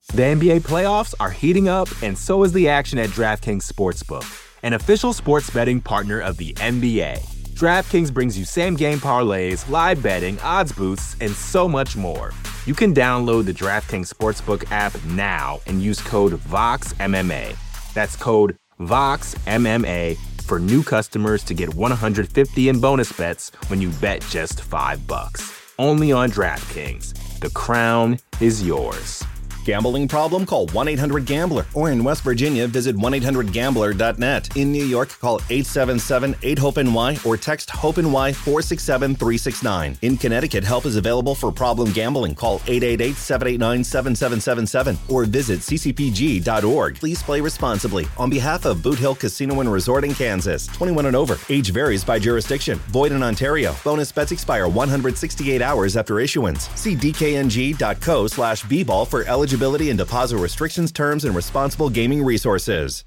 The NBA playoffs are heating up, and so is the action at DraftKings Sportsbook, an official sports betting partner of the NBA. DraftKings brings you same-game parlays, live betting, odds boosts, and so much more. You can download the DraftKings Sportsbook app now and use code VOXMMA. That's code VOXMMA for new customers to get $150 in bonus bets when you bet just $5. Only on DraftKings. The crown is yours. Gambling problem? Call 1-800-GAMBLER. Or in West Virginia, visit 1-800-GAMBLER.net. In New York, call 877-8-HOPE-NY or text HOPE-NY 467-369. In Connecticut, help is available for problem gambling. Call 888-789-7777 or visit ccpg.org. Please play responsibly. On behalf of Boot Hill Casino and Resort in Kansas, 21 and over. Age varies by jurisdiction. Void in Ontario. Bonus bets expire 168 hours after issuance. See dkng.co/bball for eligibility and deposit restrictions, terms, and responsible gaming resources.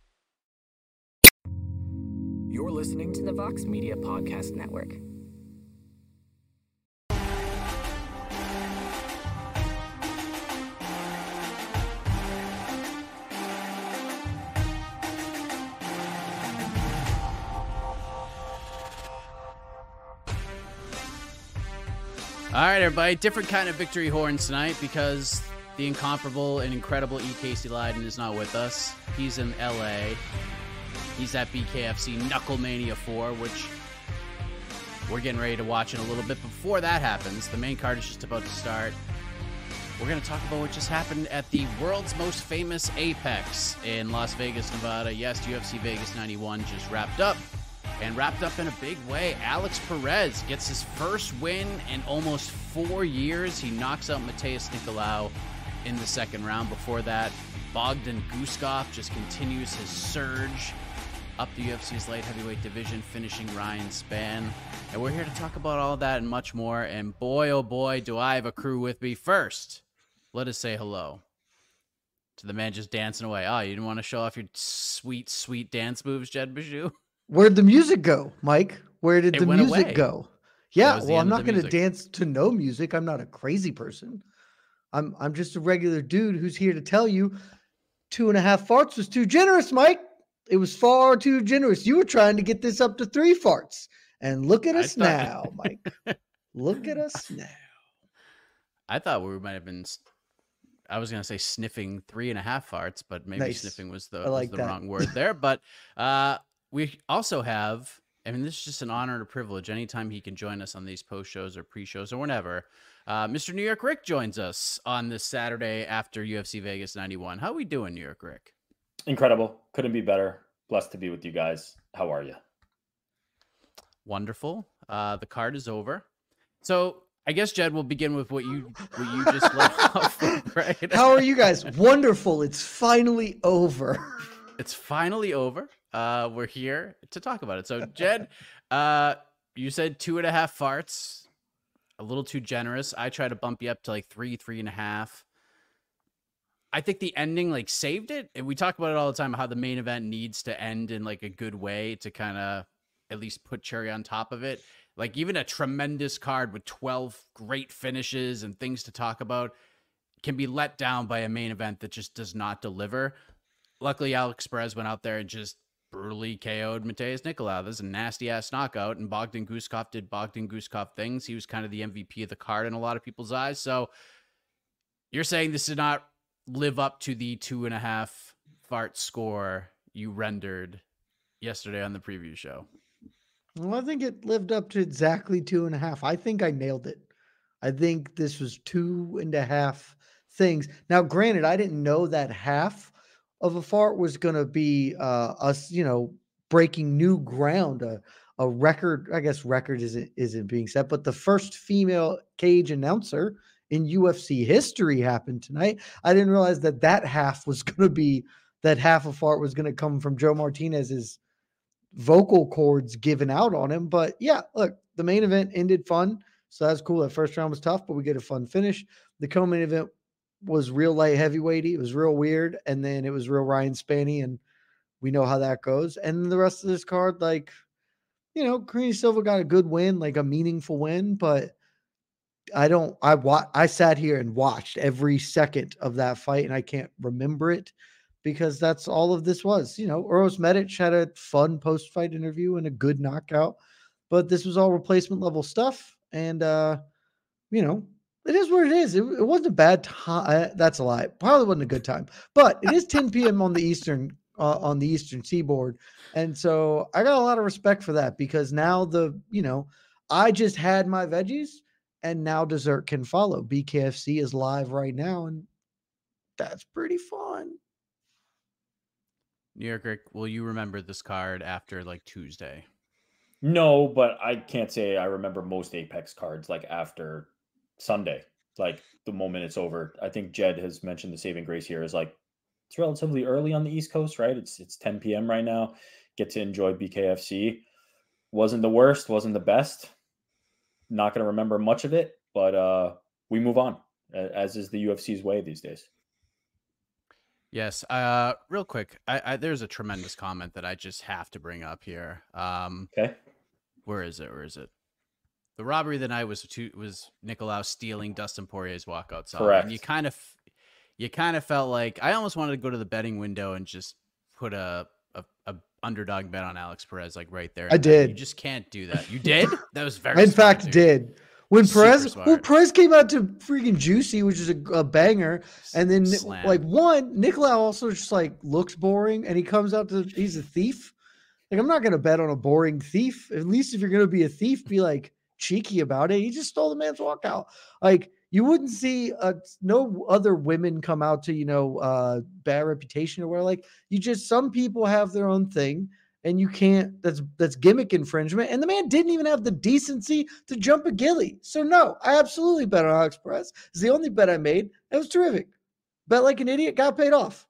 You're listening to the Vox Media Podcast Network. All right, everybody. Different kind of victory horns tonight because the incomparable and incredible E. Casey Leydon is not with us. He's in L.A. He's at BKFC Knucklemania 4, which we're getting ready to watch in a little bit. Before that happens, the main card is just about to start. We're going to talk about what just happened at the world's most famous Apex in Las Vegas, Nevada. Yes, UFC Vegas 91 just wrapped up. And wrapped up in a big way. Alex Perez gets his first win in almost 4 years. He knocks out Matheus Nicolau in the second round. Before that, Bogdan Guskov just continues his surge up the UFC's light heavyweight division, finishing Ryan Spann. And we're here to talk about all that and much more. And boy, oh boy, do I have a crew with me. First, let us say hello to the man just dancing away. Oh, you didn't want to show off your sweet, sweet dance moves, Jed Bijou? Where'd the music go, Mike? Where did the music away. go? Yeah, well, I'm not going to dance to no music. I'm not a crazy person. I'm just a regular dude who's here to tell you 2.5 farts was too generous, Mike. It was far too generous. You were trying to get this up to 3 farts. And look at us now, Mike. Look at us now. I thought we might have been, I was going to say sniffing 3.5 farts, but maybe Nice. Sniffing was the that. wrong word there. But we also have, I mean, this is just an honor and a privilege. Anytime he can join us on these post shows or pre-shows or whenever. Mr. New York Rick joins us on this Saturday after UFC Vegas 91. How are we doing, New York Rick? Incredible. Couldn't be better. Blessed to be with you guys. How are you? Wonderful. The card is over. So I guess, Jed, we'll begin with what you just left off with, right? How are you guys? Wonderful. It's finally over. It's finally over. We're here to talk about it. So, Jed, you said 2.5 farts, a little too generous. I try to bump you up to like 3.5. I think the ending like saved it. And we talk about it all the time, how the main event needs to end in like a good way to kind of at least put cherry on top of it. Like even a tremendous card with 12 great finishes and things to talk about can be let down by a main event that just does not deliver. Luckily, Alex Perez went out there and just brutally KO'd Matheus Nicolau. This is a nasty-ass knockout, and Bogdan Guskov did Bogdan Guskov things. He was kind of the MVP of the card in a lot of people's eyes. So you're saying this did not live up to the 2.5 fart score you rendered yesterday on the preview show? Well, I think it lived up to exactly 2.5. I think I nailed it. I think this was 2.5 things. Now, granted, I didn't know that half of a fart was going to be us, breaking new ground, a record. I guess record isn't being set, but the first female cage announcer in UFC history happened tonight. I didn't realize that half was going to be, that half a fart was going to come from Joe Martinez's vocal cords given out on him. But yeah, look, the main event ended fun. So that's cool. That first round was tough, but we get a fun finish. The co-main event was real light heavyweighty. It was real weird. And then it was real Ryan Spanny, and we know how that goes. And the rest of this card, like, Karine Silva got a good win, like a meaningful win, but I sat here and watched every second of that fight, and I can't remember it because that's all of this was. Uros Medic had a fun post-fight interview and a good knockout, but this was all replacement level stuff. And, it is what it is. It wasn't a bad time. That's a lie. Probably wasn't a good time, but it is 10 p.m. on the Eastern Seaboard. And so I got a lot of respect for that because now I just had my veggies and now dessert can follow. BKFC is live right now, and that's pretty fun. New York Rick, will you remember this card after like Tuesday? No, but I can't say I remember most Apex cards like after Sunday, like the moment it's over. I think Jed has mentioned the saving grace here is like it's relatively early on the East Coast, right? It's 10 p.m. right now. Get to enjoy BKFC. Wasn't the worst, wasn't the best. Not going to remember much of it, but we move on, as is the UFC's way these days. Yes. Real quick, there's a tremendous comment that I just have to bring up here. Okay. Where is it? The robbery of the night was Nicolau stealing Dustin Poirier's walkout song. Correct. And you kind of felt like I almost wanted to go to the betting window and just put a underdog bet on Alex Perez like right there. I did. You just can't do that. You did? That was very. In fact, did. When Perez came out to freaking Juicy, which is a banger, and then Slam. Nicolau also just like looks boring, and he comes out he's a thief. Like, I'm not gonna bet on a boring thief. At least if you're gonna be a thief, be like cheeky about it. He just stole the man's walkout. Like, you wouldn't see no other women come out to bad reputation or where like some people have their own thing. And you can't, that's gimmick infringement. And the man didn't even have the decency to jump a ghillie. So no, I absolutely bet on Alex Perez. It's the only bet I made. It was terrific. Bet like an idiot, got paid off.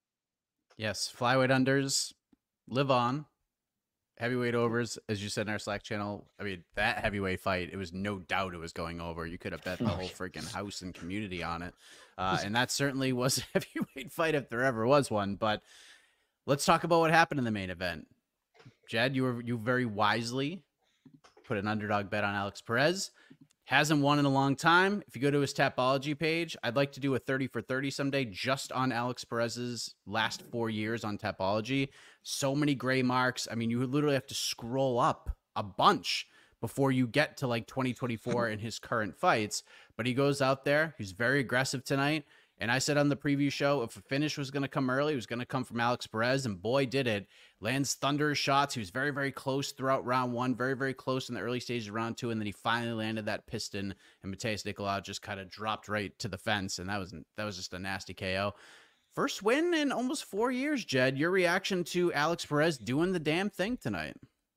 Yes, flyweight unders live on. Heavyweight overs, as you said in our Slack channel. I mean, that heavyweight fight, it was no doubt it was going over. You could have bet the whole freaking house and community on it. And that certainly was a heavyweight fight if there ever was one. But let's talk about what happened in the main event. Jed, you very wisely put an underdog bet on Alex Perez. Hasn't won in a long time. If you go to his Tapology page, I'd like to do a 30 for 30 someday just on Alex Perez's last 4 years on Tapology. So many gray marks. I mean, you would literally have to scroll up a bunch before you get to like 2024 in his current fights. But he goes out there. He's very aggressive tonight. And I said on the preview show, if a finish was going to come early, it was going to come from Alex Perez, and boy, did it. Lands thunderous shots. He was very, very close throughout round one, very, very close in the early stages of round two, and then he finally landed that piston, and Matheus Nicolau just kind of dropped right to the fence, and that was just a nasty KO. First win in almost 4 years, Jed. Your reaction to Alex Perez doing the damn thing tonight?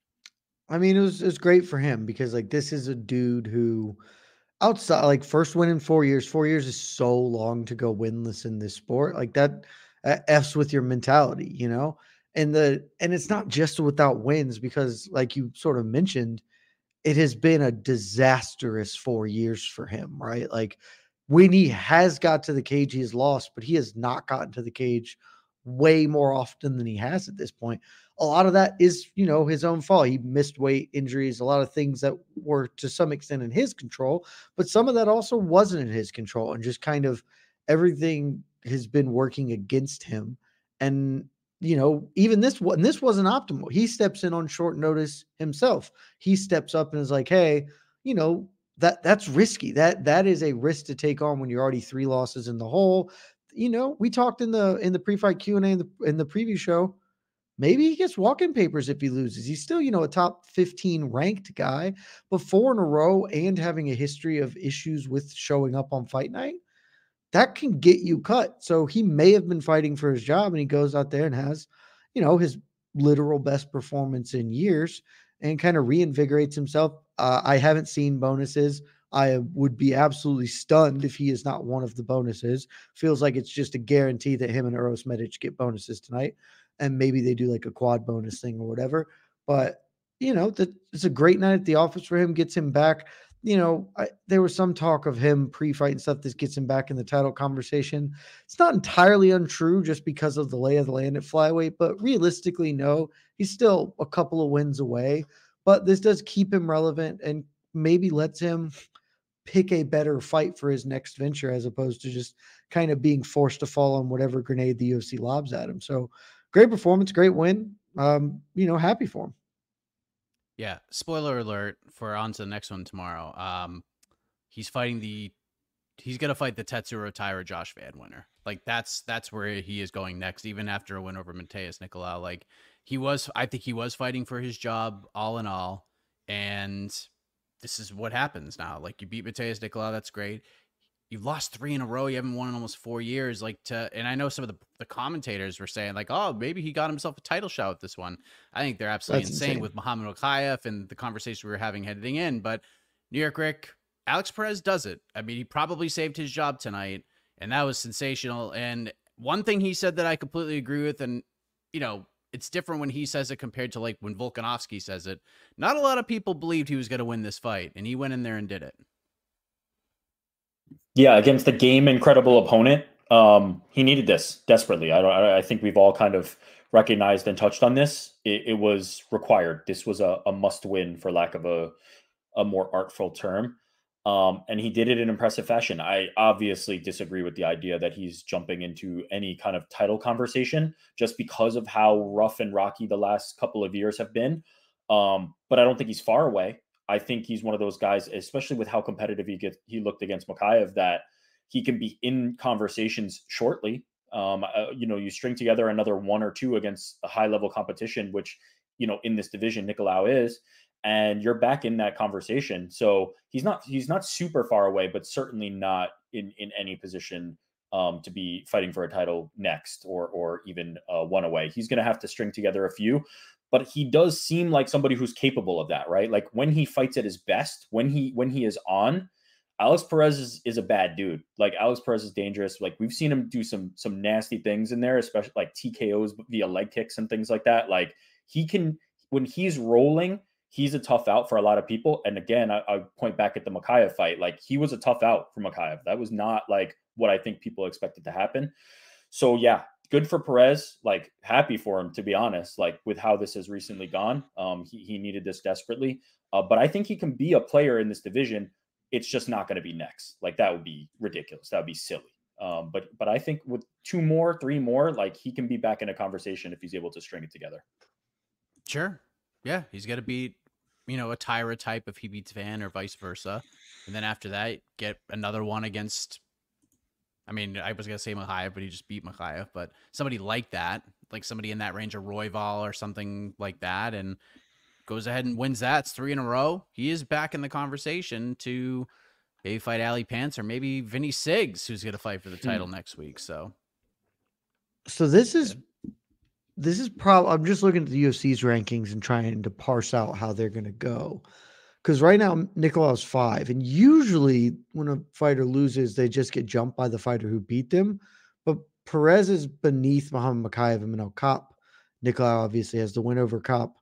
I mean, it was great for him because like this is a dude who outside like first win in 4 years. 4 years is so long to go winless in this sport. Like that F's with your mentality, and it's not just without wins because like you sort of mentioned, it has been a disastrous 4 years for him, right? Like when he has got to the cage, he has lost, but he has not gotten to the cage way more often than he has at this point. A lot of that is, his own fault. He missed weight, injuries, a lot of things that were to some extent in his control, but some of that also wasn't in his control, and just kind of everything has been working against him. And, even this wasn't optimal. He steps in on short notice himself. He steps up and is like, hey, that's risky. That is a risk to take on when you're already 3 losses in the hole. We talked in the pre-fight Q&A in the preview show. Maybe he gets walk-in papers if he loses. He's still, a top 15 ranked guy, but 4 in a row and having a history of issues with showing up on fight night, that can get you cut. So he may have been fighting for his job, and he goes out there and has, his literal best performance in years and kind of reinvigorates himself. I haven't seen bonuses. I would be absolutely stunned if he is not one of the bonuses. Feels like it's just a guarantee that him and Uros Medic get bonuses tonight. And maybe they do like a quad bonus thing or whatever. But, it's a great night at the office for him, gets him back. There was some talk of him pre-fight and stuff. This gets him back in the title conversation. It's not entirely untrue just because of the lay of the land at flyweight, but realistically, no, he's still a couple of wins away. But this does keep him relevant and maybe lets him pick a better fight for his next venture as opposed to just kind of being forced to fall on whatever grenade the UFC lobs at him. So great performance, great win. Happy for him. Yeah. Spoiler alert for on to the next one tomorrow. He's going to fight the Tetsuro Taira Josh Van winner. Like that's where he is going next, even after a win over Mateus Nicolau. Like I think he was fighting for his job all in all. And this is what happens now. Like you beat Mateus Nicolau. That's great. You've lost 3 in a row. You haven't won in almost 4 years. And I know some of the commentators were saying like, oh, maybe he got himself a title shot with this one. I think they're absolutely insane with Muhammad Mokaev and the conversation we were having heading in. But New York Rick, Alex Perez does it. I mean, he probably saved his job tonight, and that was sensational. And one thing he said that I completely agree with, and, it's different when he says it compared to like when Volkanovski says it. Not a lot of people believed he was going to win this fight, and he went in there and did it. Yeah, against the game incredible opponent. He needed this desperately. I think we've all kind of recognized and touched on this. It was required. This was a must win, for lack of a more artful term. And he did it in impressive fashion. I obviously disagree with the idea that he's jumping into any kind of title conversation just because of how rough and rocky the last couple of years have been. But I don't think he's far away. I think he's one of those guys, especially with how competitive he looked against Mokaev, that he can be in conversations shortly. You string together another 1 or 2 against a high level competition, which, in this division, Nicolau is, and you're back in that conversation. So he's not super far away, but certainly not in any position to be fighting for a title next or even one away. He's going to have to string together a few, but he does seem like somebody who's capable of that, right? Like when he fights at his best, when he is on, Alex Perez is a bad dude. Like Alex Perez is dangerous. Like we've seen him do some nasty things in there, especially like TKOs via leg kicks and things like that. Like when he's rolling, he's a tough out for a lot of people. And again, I point back at the Mokaev fight. Like he was a tough out for Mokaev. That was not like what I think people expected to happen. So yeah, good for Perez. Like happy for him, to be honest, like with how this has recently gone. He needed this desperately. But I think he can be a player in this division. It's just not going to be next. Like that would be ridiculous. That would be silly. But I think with 2 more, 3 more, like he can be back in a conversation if he's able to string it together. Sure. Yeah. He's got to beat, a Taira type if he beats Van or vice versa. And then after that, get another one against, I was going to say Mokaev, but he just beat Mokaev, but somebody like that, like somebody in that range of Royval or something like that, and goes ahead and wins that. It's 3 in a row. He is back in the conversation to maybe fight Ali Pants or maybe Vinny Siggs, who's going to fight for the title next week. So this is probably, I'm just looking at the UFC's rankings and trying to parse out how they're going to go. Because right now, Nicolau's 5. And usually when a fighter loses, they just get jumped by the fighter who beat them. But Perez is beneath Muhammad Mokaev and Manel Kape. Nicolau obviously has the win over Kape.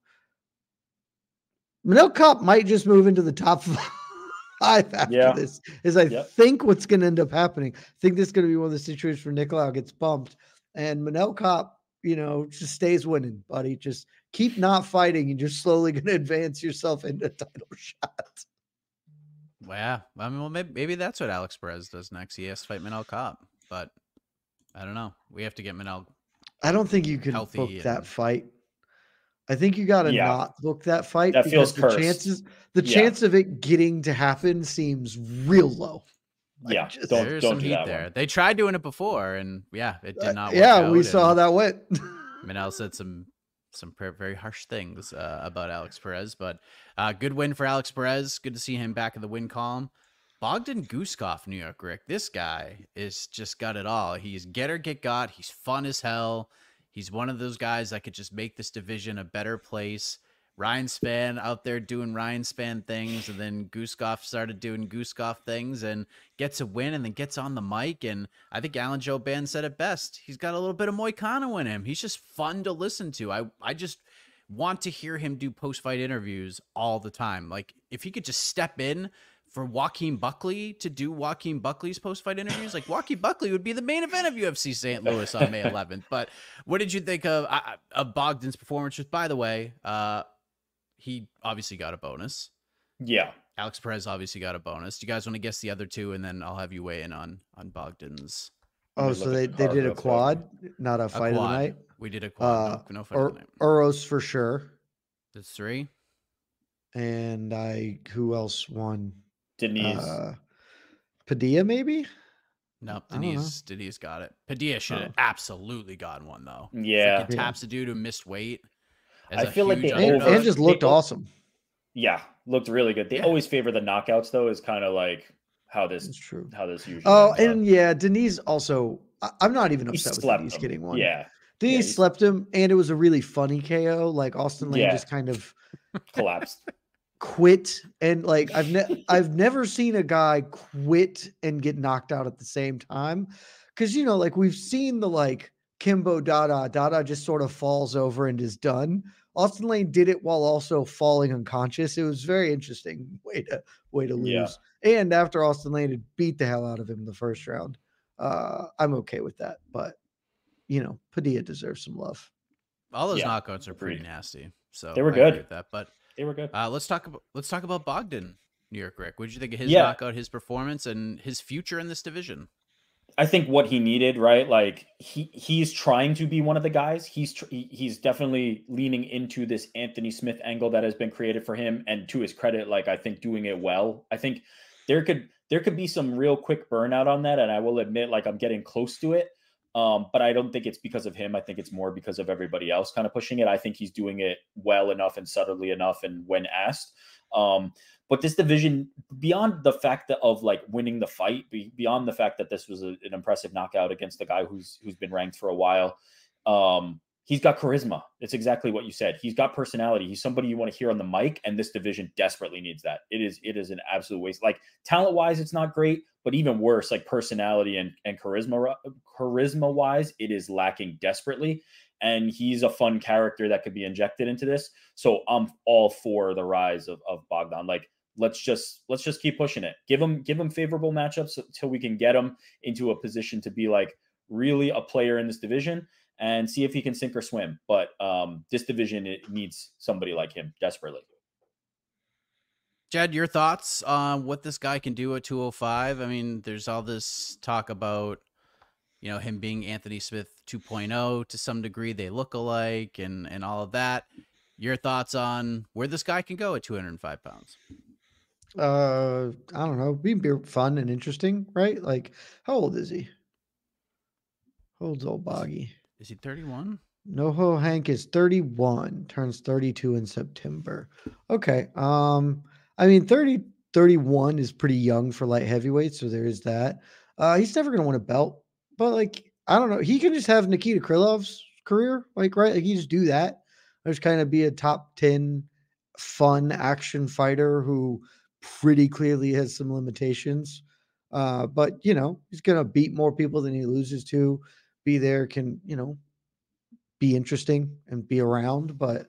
Manel Kape might just move into the top 5 after this. I think what's going to end up happening. I think this is going to be one of the situations where Nicolau gets bumped. And Manel Kape, just stays winning, buddy. Just keep not fighting and you're slowly going to advance yourself into a title shot. Well, yeah. Maybe that's what Alex Perez does next. He has to fight Manel Kape, but I don't know. We have to get Manel. I don't think you can book that fight. I think you got to not book that fight. That feels cursed. The chance of it getting to happen seems real low. There's some heat there. One. They tried doing it before, and it did not work out. We saw how that went. Manel said some very harsh things about Alex Perez, but good win for Alex Perez. Good to see him back in the win column. Bogdan Guskov, New York Rick. This guy is just got it all. He's get or get got. He's fun as hell. He's one of those guys that could just make this division a better place. Ryan Spann out there doing Ryan Spann things, and then Guskov started doing Guskov things and gets a win and then gets on the mic. And I think Alan Jouban said it best. He's got a little bit of Moicano in him. He's just fun to listen to. I just want to hear him do post-fight interviews all the time. Like if he could just step in for Joaquin Buckley to do Joaquin Buckley's post-fight interviews, like Joaquin Buckley would be the main event of UFC St. Louis on May 11th. But what did you think of Bogdan's performance? Which, by the way, he obviously got a bonus. Yeah. Alex Perez obviously got a bonus. Do you guys want to guess the other two, and then I'll have you weigh in on Bogdan's Oh, so they did a quad, not a fight of the night. We did a quad. No fight of the night. Uros for sure. That's 3. And who else won? Denise. Padilla, maybe? No, Denise got it. Padilla should have absolutely gotten one, though. Yeah. Taps a dude who missed weight. I feel like they and just looked awesome. Yeah, looked really good. They always favor the knockouts, though, is kind of like how this usually and Denise also, I'm not even upset with Denise getting one. Yeah. Denise slept him, and it was a really funny KO. Like, Austin Lane just kind of collapsed. Quit, and like I've never seen a guy quit and get knocked out at the same time, because like we've seen the like Kimbo Dada just sort of falls over and is done. Austin Lane did it while also falling unconscious. It was very interesting way to lose. And after Austin Lane had beat the hell out of him in the first round, I'm okay with that. But Padilla deserves some love. All those knockouts are pretty nasty. So they were good with that, but they were good. Let's talk about Bogdan, New York Rick. What did you think of his knockout, his performance, and his future in this division? I think what he needed, right? Like he's trying to be one of the guys. He's definitely leaning into this Anthony Smith angle that has been created for him, and to his credit, like I think doing it well. I think there could be some real quick burnout on that, and I will admit, like I'm getting close to it. But I don't think it's because of him. I think it's more because of everybody else kind of pushing it. I think he's doing it well enough and subtly enough, and when asked. But this division, beyond the fact of like winning the fight, beyond the fact that this was an impressive knockout against a guy who's been ranked for a while, he's got charisma. It's exactly what you said. He's got personality. He's somebody you want to hear on the mic, and this division desperately needs that. It is an absolute waste. Like talent wise, it's not great, but even worse, like personality and charisma wise, it is lacking desperately. And he's a fun character that could be injected into this. So I'm all for the rise of Bogdan. Like, let's just keep pushing it. Give him favorable matchups until we can get him into a position to be like really a player in this division and see if he can sink or swim. But this division, it needs somebody like him desperately. Jed, your thoughts on what this guy can do at 205? I mean, there's all this talk about, him being Anthony Smith 2.0 to some degree. They look alike and all of that. Your thoughts on where this guy can go at 205 pounds? I don't know. Be fun and interesting, right? Like, how old is he? How old's old Boggy? Is he 31? NoHo Hank is 31, turns 32 in September. Okay. I mean, 31 is pretty young for light heavyweight, so there is that. He's never going to win a belt, but like, I don't know. He can just have Nikita Krylov's career, like, right? Like, he just do that. Just kind of be a top 10 fun action fighter who pretty clearly has some limitations. But, he's going to beat more people than he loses to. Be there, can, be interesting and be around. But,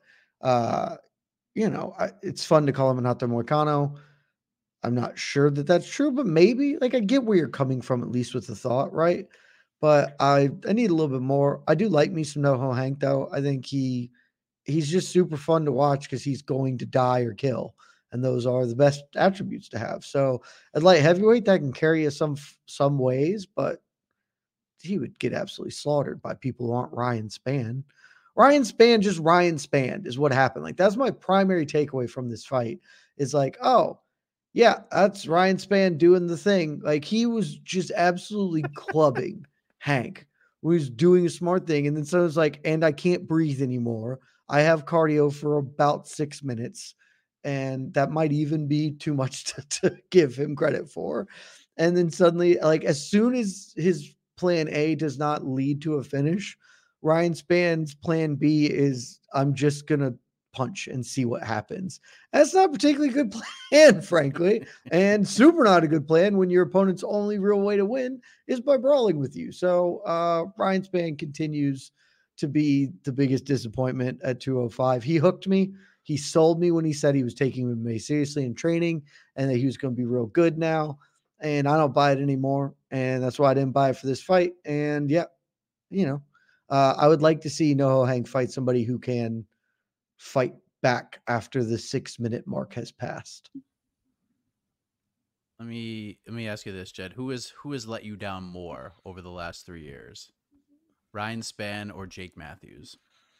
it's fun to call him an Hunter Moicano. I'm not sure that that's true, but maybe. Like, I get where you're coming from, at least with the thought, right? But I need a little bit more. I do like me some NoHo Hank, though. I think he's just super fun to watch because he's going to die or kill. And those are the best attributes to have. So at light heavyweight, that can carry us some ways, but he would get absolutely slaughtered by people who aren't Ryan Spann. Ryan Spann is what happened. Like, that's my primary takeaway from this fight is like, oh, yeah, that's Ryan Spann doing the thing. Like, he was just absolutely clubbing Hank, who was doing a smart thing. And then someone's like, and I can't breathe anymore. I have cardio for about 6 minutes. And that might even be too much to give him credit for. And then suddenly, like, as soon as his plan A does not lead to a finish, Ryan Spann's plan B is, I'm just going to punch and see what happens. That's not a particularly good plan, frankly, and super not a good plan when your opponent's only real way to win is by brawling with you. So Ryan Spann continues to be the biggest disappointment at 205. He hooked me. He sold me when he said he was taking me seriously in training and that he was going to be real good now. And I don't buy it anymore. And that's why I didn't buy it for this fight. And yeah, I would like to see NoHo Hank fight somebody who can fight back after the 6 minute mark has passed. Let me ask you this, Jed. Who has let you down more over the last 3 years? Ryan Spann or Jake Matthews?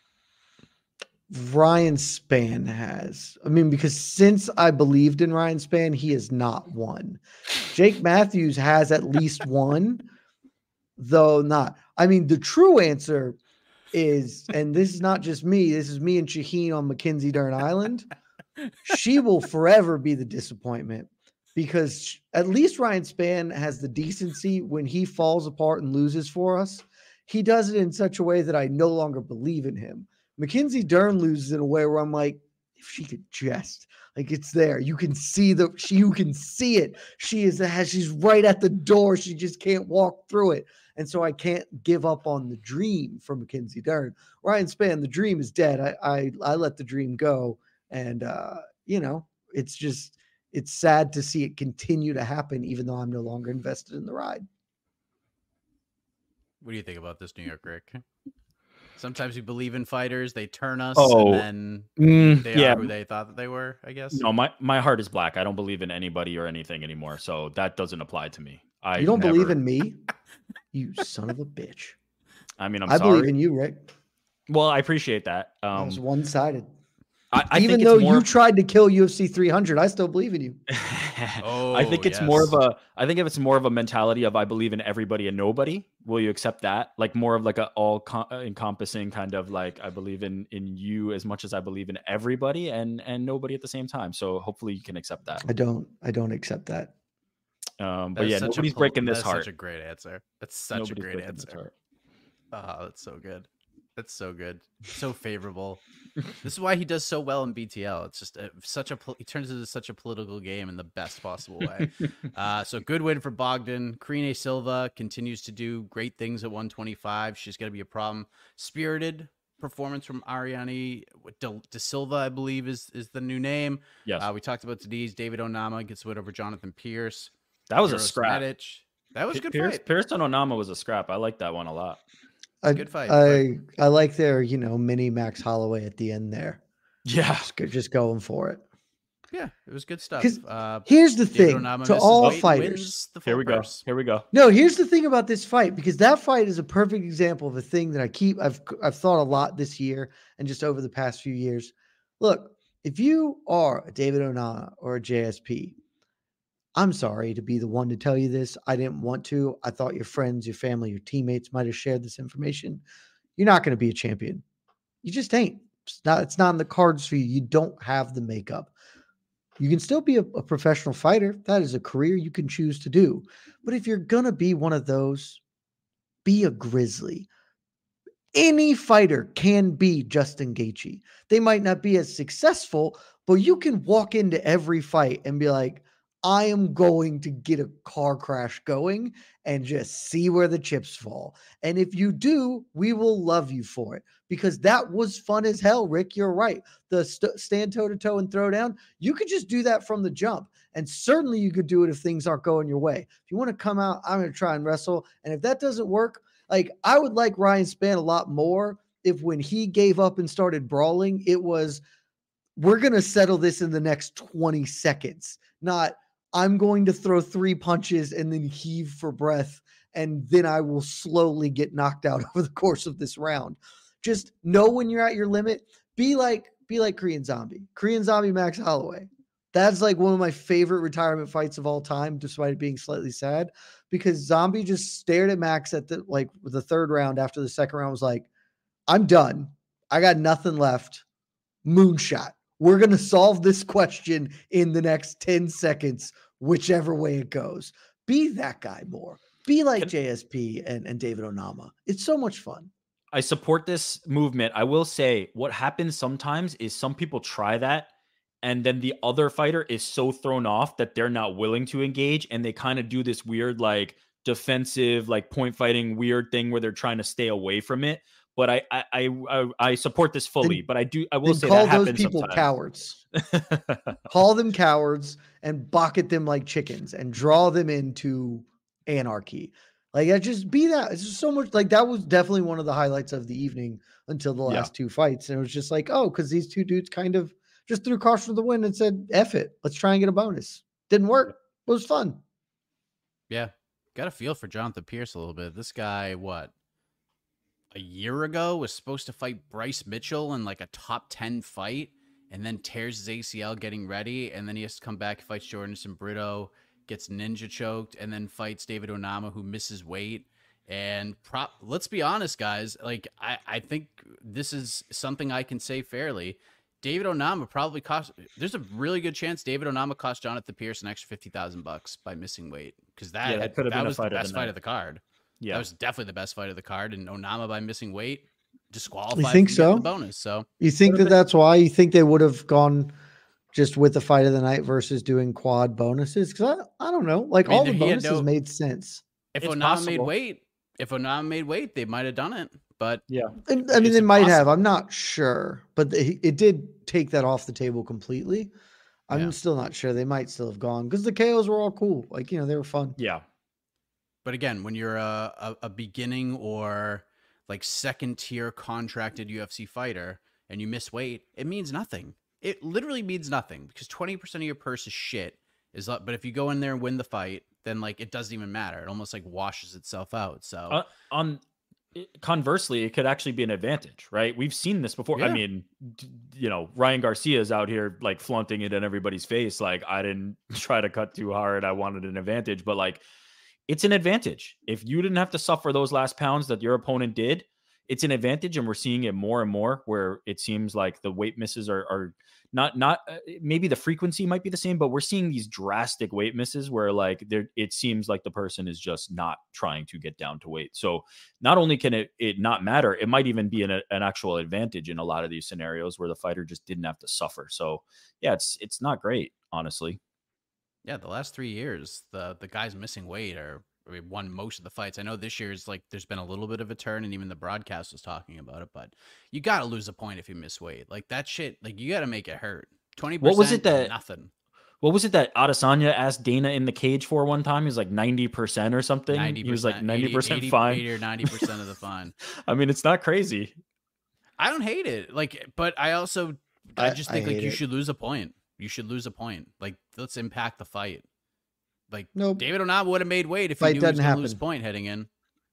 Ryan Spann has. I mean, because since I believed in Ryan Spann, he has not won. Jake Matthews has at least won, though not. I mean, the true answer is, and this is not just me, this is me and Shaheen on Mackenzie Dern Island. She will forever be the disappointment because at least Ryan Spann has the decency when he falls apart and loses for us. He does it in such a way that I no longer believe in him. Mackenzie Dern loses in a way where I'm like, if she could just, like, it's there. You can see you can see it. She's right at the door. She just can't walk through it. And so I can't give up on the dream for Mackenzie Dern. Ryan Spann, the dream is dead. I let the dream go. And, it's sad to see it continue to happen, even though I'm no longer invested in the ride. What do you think about this, New York Rick? Sometimes we believe in fighters, they turn us, and then they are who they thought that they were, I guess. No, my heart is black. I don't believe in anybody or anything anymore, so that doesn't apply to me. You don't believe in me? You son of a bitch. I mean, I believe in you, Rick. Well, I appreciate that. It was one-sided. Even though you tried to kill UFC 300, I still believe in you. I think it's more of a. I think if it's more of a mentality of I believe in everybody and nobody, will you accept that? Like more of like a all encompassing kind of like I believe in you as much as I believe in everybody and nobody at the same time. So hopefully you can accept that. I don't accept that. But yeah, nobody's breaking this heart. That's such a great answer. That's such a great answer. Oh, that's so good. That's so good. So favorable. This is why he does so well in BTL. It's just he turns into such a political game in the best possible way. So good win for Bogdan. Karine Silva continues to do great things at 125. She's going to be a problem. Spirited performance from Ariane De Silva, I believe is the new name. Yes. We talked about Denise. David Onama gets win over Jonathan Pierce. That was a scrap. That was a good fight. Pierce and Onama was a scrap. I like that one a lot. Good fight. I like their, mini Max Holloway at the end there. Yeah. Just going for it. Yeah, it was good stuff. Here's the thing to all fighters. Here we go. No, here's the thing about this fight, because that fight is a perfect example of a thing that I've thought a lot this year and just over the past few years. Look, if you are a David Onama or a JSP, I'm sorry to be the one to tell you this. I didn't want to. I thought your friends, your family, your teammates might have shared this information. You're not going to be a champion. You just ain't. It's not in the cards for you. You don't have the makeup. You can still be a professional fighter. That is a career you can choose to do. But if you're going to be one of those, be a Grizzly. Any fighter can be Justin Gaethje. They might not be as successful, but you can walk into every fight and be like, I am going to get a car crash going and just see where the chips fall. And if you do, we will love you for it, because that was fun as hell, Rick. You're right. The stand toe-to-toe and throw down, you could just do that from the jump. And certainly you could do it if things aren't going your way. If you want to come out, I'm going to try and wrestle. And if that doesn't work, like, I would like Ryan Spann a lot more if when he gave up and started brawling, it was, we're going to settle this in the next 20 seconds, not I'm going to throw 3 punches and then heave for breath, and then I will slowly get knocked out over the course of this round. Just know when you're at your limit. Be like Korean Zombie. Korean Zombie Max Holloway. That's like one of my favorite retirement fights of all time, despite it being slightly sad, because Zombie just stared at Max at the third round. After the second round was like, I'm done. I got nothing left. Moonshot. We're going to solve this question in the next 10 seconds, whichever way it goes. Be that guy more. Be like JSP and David Onama. It's so much fun. I support this movement. I will say what happens sometimes is some people try that, and then the other fighter is so thrown off that they're not willing to engage, and they kind of do this weird, like, defensive, like, point fighting weird thing where they're trying to stay away from it. But I support this fully. But I will say that happens sometimes. Call those people cowards. Call them cowards and bucket them like chickens and draw them into anarchy. Like, just be that. It's just so much. Like, that was definitely one of the highlights of the evening until the last two fights. And it was just like, oh, because these two dudes kind of just threw caution to the wind and said, F it. Let's try and get a bonus. Didn't work. It was fun. Yeah. Got a feel for Jonathan Pierce a little bit. This guy, what? A year ago was supposed to fight Bryce Mitchell in like a top 10 fight and then tears his ACL getting ready. And then he has to come back, fights Jordan Brito, gets ninja choked, and then fights David Onama, who misses weight. And let's be honest, guys. Like, I think this is something I can say fairly. David Onama probably there's a really good chance David Onama cost Jonathan Pierce an extra $50,000 by missing weight. Because that was the best fight of the card. Yeah, that was definitely the best fight of the card, and Onama by missing weight disqualified. You think so? The bonus. So you think that's why? You think they would have gone just with the fight of the night versus doing quad bonuses? Because I don't know. Like, all the bonuses made sense. If Onama made weight, they might have done it. But yeah, I mean, they might have. I'm not sure, but it did take that off the table completely. I'm still not sure. They might still have gone because the KOs were all cool. Like, they were fun. Yeah. But again, when you're a beginning or like second tier contracted UFC fighter and you miss weight, it means nothing. It literally means nothing because 20% of your purse is shit. But if you go in there and win the fight, then like it doesn't even matter. It almost like washes itself out. So conversely, it could actually be an advantage, right? We've seen this before. Yeah. I mean, Ryan Garcia is out here like flaunting it in everybody's face. Like, I didn't try to cut too hard. I wanted an advantage, but like, it's an advantage. If you didn't have to suffer those last pounds that your opponent did, it's an advantage. And we're seeing it more and more where it seems like the weight misses are not maybe the frequency might be the same, but we're seeing these drastic weight misses where like it seems like the person is just not trying to get down to weight. So not only can it not matter, it might even be an actual advantage in a lot of these scenarios where the fighter just didn't have to suffer. So yeah, it's not great, honestly. Yeah, the last 3 years, the guys missing weight won most of the fights. I know this year's like there's been a little bit of a turn, and even the broadcast was talking about it. But you got to lose a point if you miss weight. Like that shit, like you got to make it hurt. 20%. What was it that nothing? What was it that Adesanya asked Dana in the cage for one time? He was like 90% or something. 90%, he was like 90% fine, 80 or 90% of the fine. I mean, it's not crazy. I don't hate it. Like, but I just think like you should lose a point. You should lose a point. Like, let's impact the fight. Like, David Onama would have made weight if he knew he was going to lose a point heading in.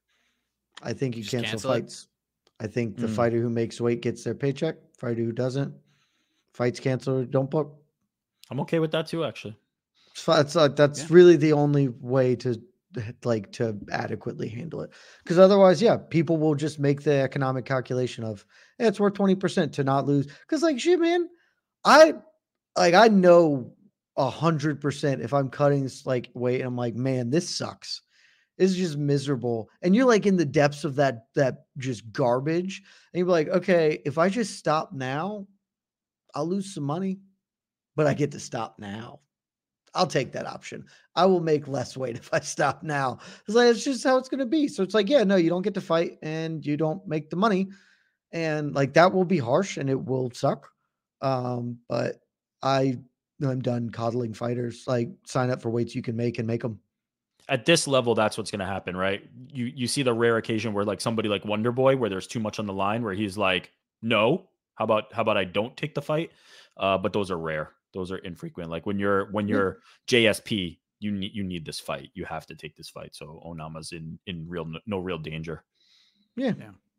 I think you cancel fights. I think the fighter who makes weight gets their paycheck. Fighter who doesn't, fights canceled, don't book. I'm okay with that too, actually. That's really the only way to adequately handle it. Because otherwise, people will just make the economic calculation of, hey, it's worth 20% to not lose. Because like, shit, man, I know 100% if I'm cutting this like weight and I'm like, man, this sucks. It's just miserable. And you're like in the depths of that just garbage. And you're like, okay, if I just stop now, I'll lose some money, but I get to stop now. I'll take that option. I will make less weight if I stop now. It's like, it's just how it's going to be. So it's like, yeah, no, you don't get to fight and you don't make the money. And like, that will be harsh and it will suck. But I'm done coddling fighters. Like, sign up for weights you can make and make them. At this level, that's what's going to happen, right? You see the rare occasion where like somebody like Wonder Boy, where there's too much on the line, where he's like, no, how about I don't take the fight? But those are rare. Those are infrequent. Like when you're JSP, you need this fight. You have to take this fight. So Onama's in no real danger. Yeah.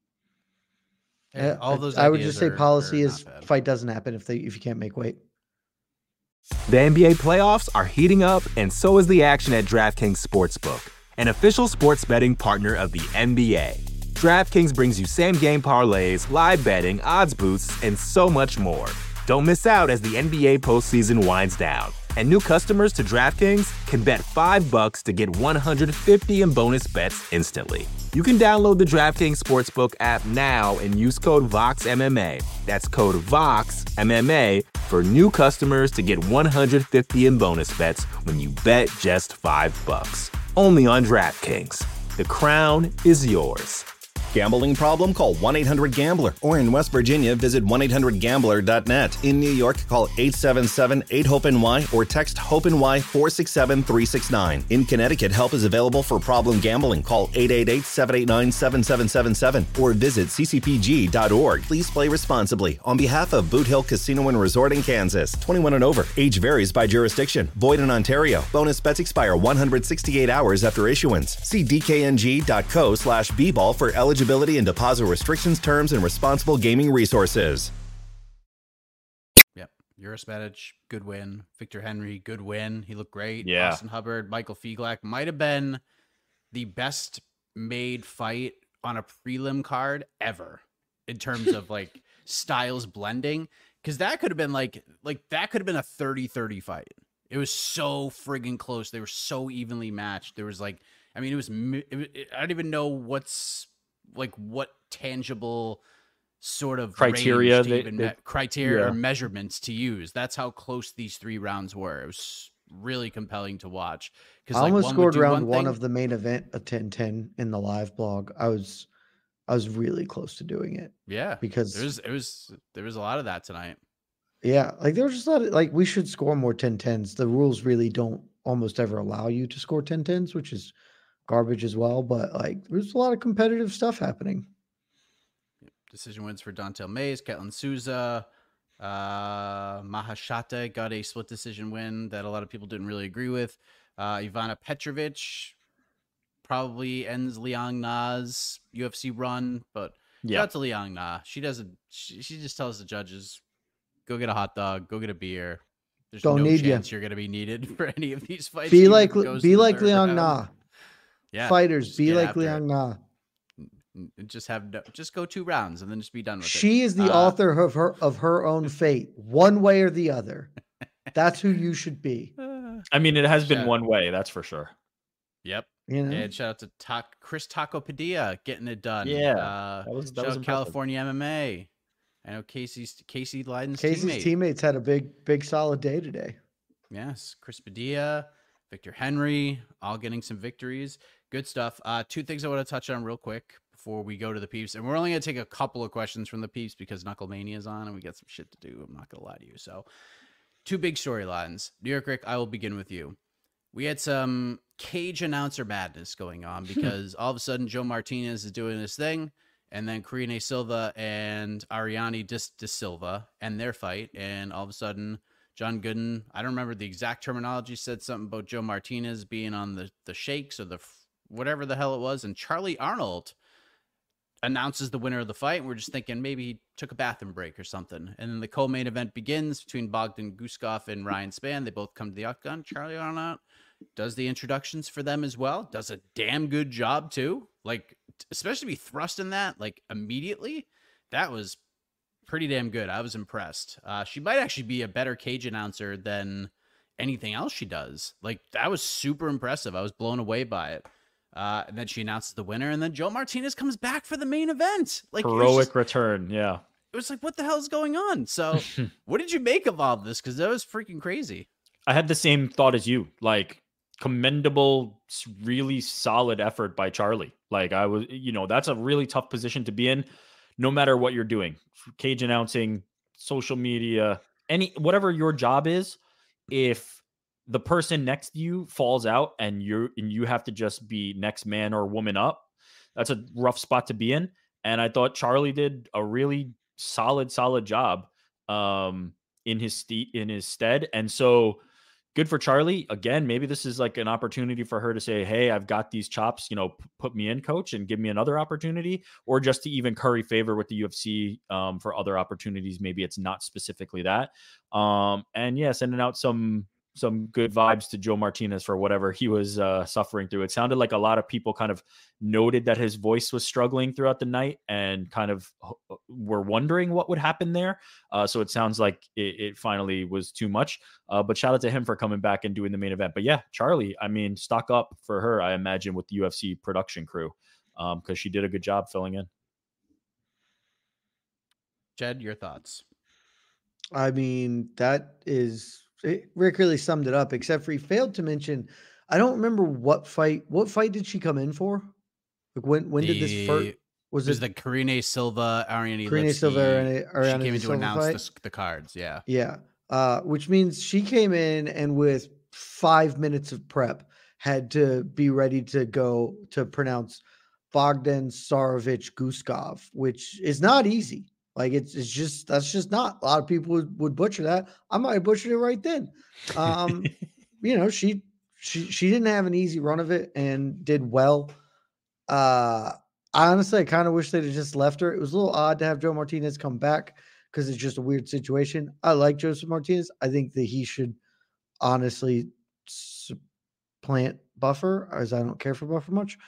All those. I would just say policy is fight doesn't happen if you can't make weight. The NBA playoffs are heating up, and so is the action at DraftKings Sportsbook, an official sports betting partner of the NBA. DraftKings brings you same-game parlays, live betting, odds boosts, and so much more. Don't miss out as the NBA postseason winds down. And new customers to DraftKings can bet $5 to get $150 in bonus bets instantly. You can download the DraftKings Sportsbook app now and use code VOXMMA. That's code VOXMMA for new customers to get $150 in bonus bets when you bet just $5. Only on DraftKings. The crown is yours. Gambling problem? Call 1-800-GAMBLER. Or in West Virginia, visit 1-800-GAMBLER.net. In New York, call 877-8-HOPE-NY or text HOPE-NY 467-369. In Connecticut, help is available for problem gambling. Call 888-789-7777 or visit ccpg.org. Please play responsibly. On behalf of Boot Hill Casino and Resort in Kansas, 21 and over. Age varies by jurisdiction. Void in Ontario. Bonus bets expire 168 hours after issuance. See dkng.co/bball for eligibility and deposit restrictions, terms, and responsible gaming resources. Yep. Urasmedic, good win. Victor Henry, good win. He looked great. Yeah. Austin Hubbard, Michael Figlak might have been the best made fight on a prelim card ever in terms of like styles blending. Because that could have been like that could have been a 30-30 fight. It was so friggin' close. They were so evenly matched. There was like, I mean, I don't even know what tangible sort of criteria or measurements to use. That's how close these 3 rounds were. It was really compelling to watch. I almost scored round 1 of the main event a 10-10 in the live blog. I was really close to doing it. Yeah, because there was a lot of that tonight. Yeah, like there was just a lot of, like, we should score more 10-10s. The rules really don't almost ever allow you to score 10-10s, which is garbage as well. But like, there's a lot of competitive stuff happening. Decision wins for Dontel Mays, Ketlin Souza, Mahashate got a split decision win that a lot of people didn't really agree with. Ivana Petrovic probably ends Liang Na's UFC run, but shout out to Liang Na. She just tells the judges, go get a hot dog, go get a beer. There's no chance you're going to be needed for any of these fights. Be like Liang Na. Yeah, fighters, be like Liang Na. Just go 2 rounds and then just be done with it. She is the author of her own fate, one way or the other. That's who you should be. I mean, it has been one way, that's for sure. Yep. You know? And shout out to Chris Taco Padilla getting it done. Yeah. That was California MMA. I know Casey Leiden's teammates had a big solid day today. Yes. Chris Padilla, Victor Henry, all getting some victories. Good stuff. 2 things I want to touch on real quick before we go to the peeps. And we're only going to take a couple of questions from the peeps because Knucklemania is on and we got some shit to do. I'm not going to lie to you. So 2 big storylines. New York Rick, I will begin with you. We had some cage announcer madness going on because all of a sudden Joe Martinez is doing this thing, and then Karine Silva and Ariane De Silva end their fight, and all of a sudden John Gooden, I don't remember the exact terminology, said something about Joe Martinez being on the shakes or the whatever the hell it was, and Charlie Arnold announces the winner of the fight, and we're just thinking maybe he took a bathroom break or something. And then the co-main event begins between Bogdan Guskov and Ryan Spann. They both come to the octagon. Charlie Arnold does the introductions for them as well. Does a damn good job too. Like, especially to be thrust in that, like, immediately. That was pretty damn good. I was impressed. She might actually be a better cage announcer than anything else she does. Like, that was super impressive. I was blown away by it. And then she announces the winner, and then Joe Martinez comes back for the main event. Like, heroic return. Yeah. It was like, what the hell is going on? So what did you make of all of this? Because that was freaking crazy. I had the same thought as you. Like, commendable, really solid effort by Charlie. Like, I was, that's a really tough position to be in, no matter what you're doing. Cage announcing, social media, whatever your job is. If the person next to you falls out and you have to just be next man or woman up, that's a rough spot to be in. And I thought Charlie did a really solid job in his stead. And so good for Charlie. Again, maybe this is like an opportunity for her to say, hey, I've got these chops, put me in, coach, and give me another opportunity, or just to even curry favor with the UFC for other opportunities. Maybe it's not specifically that. And yeah, sending out some good vibes to Joe Martinez for whatever he was suffering through. It sounded like a lot of people kind of noted that his voice was struggling throughout the night and kind of were wondering what would happen there. So it sounds like it finally was too much. But shout out to him for coming back and doing the main event. But yeah, Charlie, I mean, stock up for her, I imagine, with the UFC production crew, because she did a good job filling in. Jed, your thoughts? I mean, Rick really summed it up, except for he failed to mention, I don't remember what fight did she come in for? Like when did this first? Was It was it the Karine Silva, Ariane Karine Silva, Lipski. She Ariane came in to Silva announce fight? the cards. Yeah. Yeah. Which means she came in and with 5 minutes of prep had to be ready to go to pronounce Bogdan Sarovich Guskov, which is not easy. Like it's just that's just not a lot of people would butcher that. I might have butchered it right then. She didn't have an easy run of it and did well. Honestly, I kind of wish they'd have just left her. It was a little odd to have Joe Martinez come back because it's just a weird situation. I like Joseph Martinez. I think that he should honestly supplant Buffer, as I don't care for Buffer much.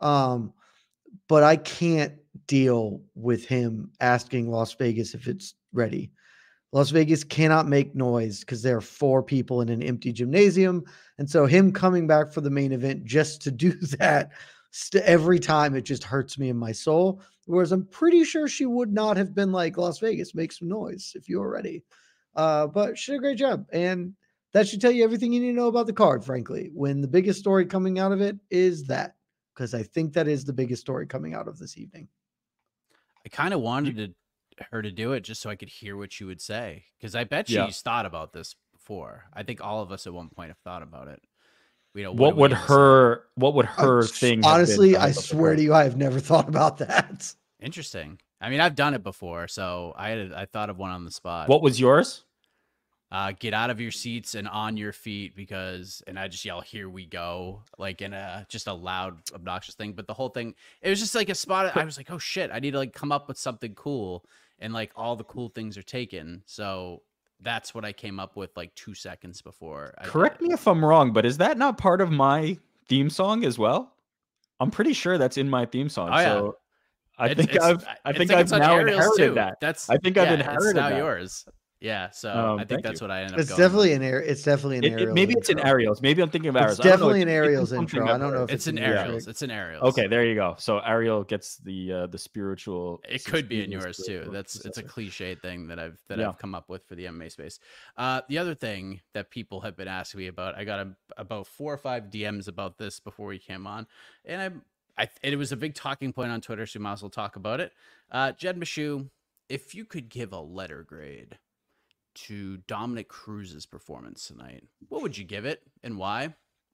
But I can't deal with him asking Las Vegas if it's ready. Las Vegas cannot make noise because there are 4 people in an empty gymnasium. And so him coming back for the main event just to do that every time, it just hurts me in my soul. Whereas I'm pretty sure she would not have been like, Las Vegas, make some noise if you were ready. But she did a great job. And that should tell you everything you need to know about the card, frankly, when the biggest story coming out of it is that, because I think that is the biggest story coming out of this evening. I kind of wanted her to do it just so I could hear what she would say, because I bet she's thought about this before. I think all of us at one point have thought about it. What would her thing? Honestly, I swear to you, I have never thought about that. Interesting. I mean, I've done it before, so I thought of one on the spot. What was yours? Get out of your seats and on your feet, and I just yell, "Here we go!" like in just a loud, obnoxious thing. But the whole thing, it was just like a spot. I was like, "Oh shit! I need to like come up with something cool," and like all the cool things are taken. So that's what I came up with like 2 seconds before. Correct me if I'm wrong, but is that not part of my theme song as well? I'm pretty sure that's in my theme song. Oh, yeah. So I think I've now inherited that. I've inherited now that. yours. Yeah, so I think that's what I ended up It's going definitely with. it's definitely an Ariel's maybe intro. it's in Ariel's. Maybe I'm thinking of Ariel's. It's definitely an Ariel's intro. I don't know if it's an Ariel's. It's an Ariel's. Okay, there you go. So Ariel gets the spiritual. It could be in yours too. It's a cliche thing that I've come up with for the MMA space. The other thing that people have been asking me about, I got about 4 or 5 DMs about this before we came on, and it was a big talking point on Twitter, so we might as well talk about it. Jed Meshew, if you could give a letter grade to Dominick Cruz's performance tonight, what would you give it and why?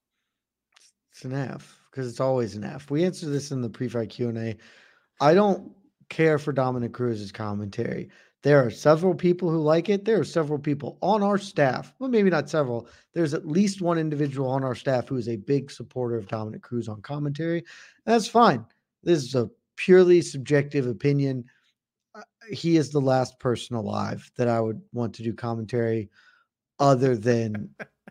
It's an F, because it's always an F. We answered this in the pre-fight Q&A. I don't care for Dominick Cruz's commentary. There are several people who like it. There are several people on our staff. Well, maybe not several. There's at least one individual on our staff who is a big supporter of Dominick Cruz on commentary. That's fine. This is a purely subjective opinion. He is the last person alive that I would want to do commentary other than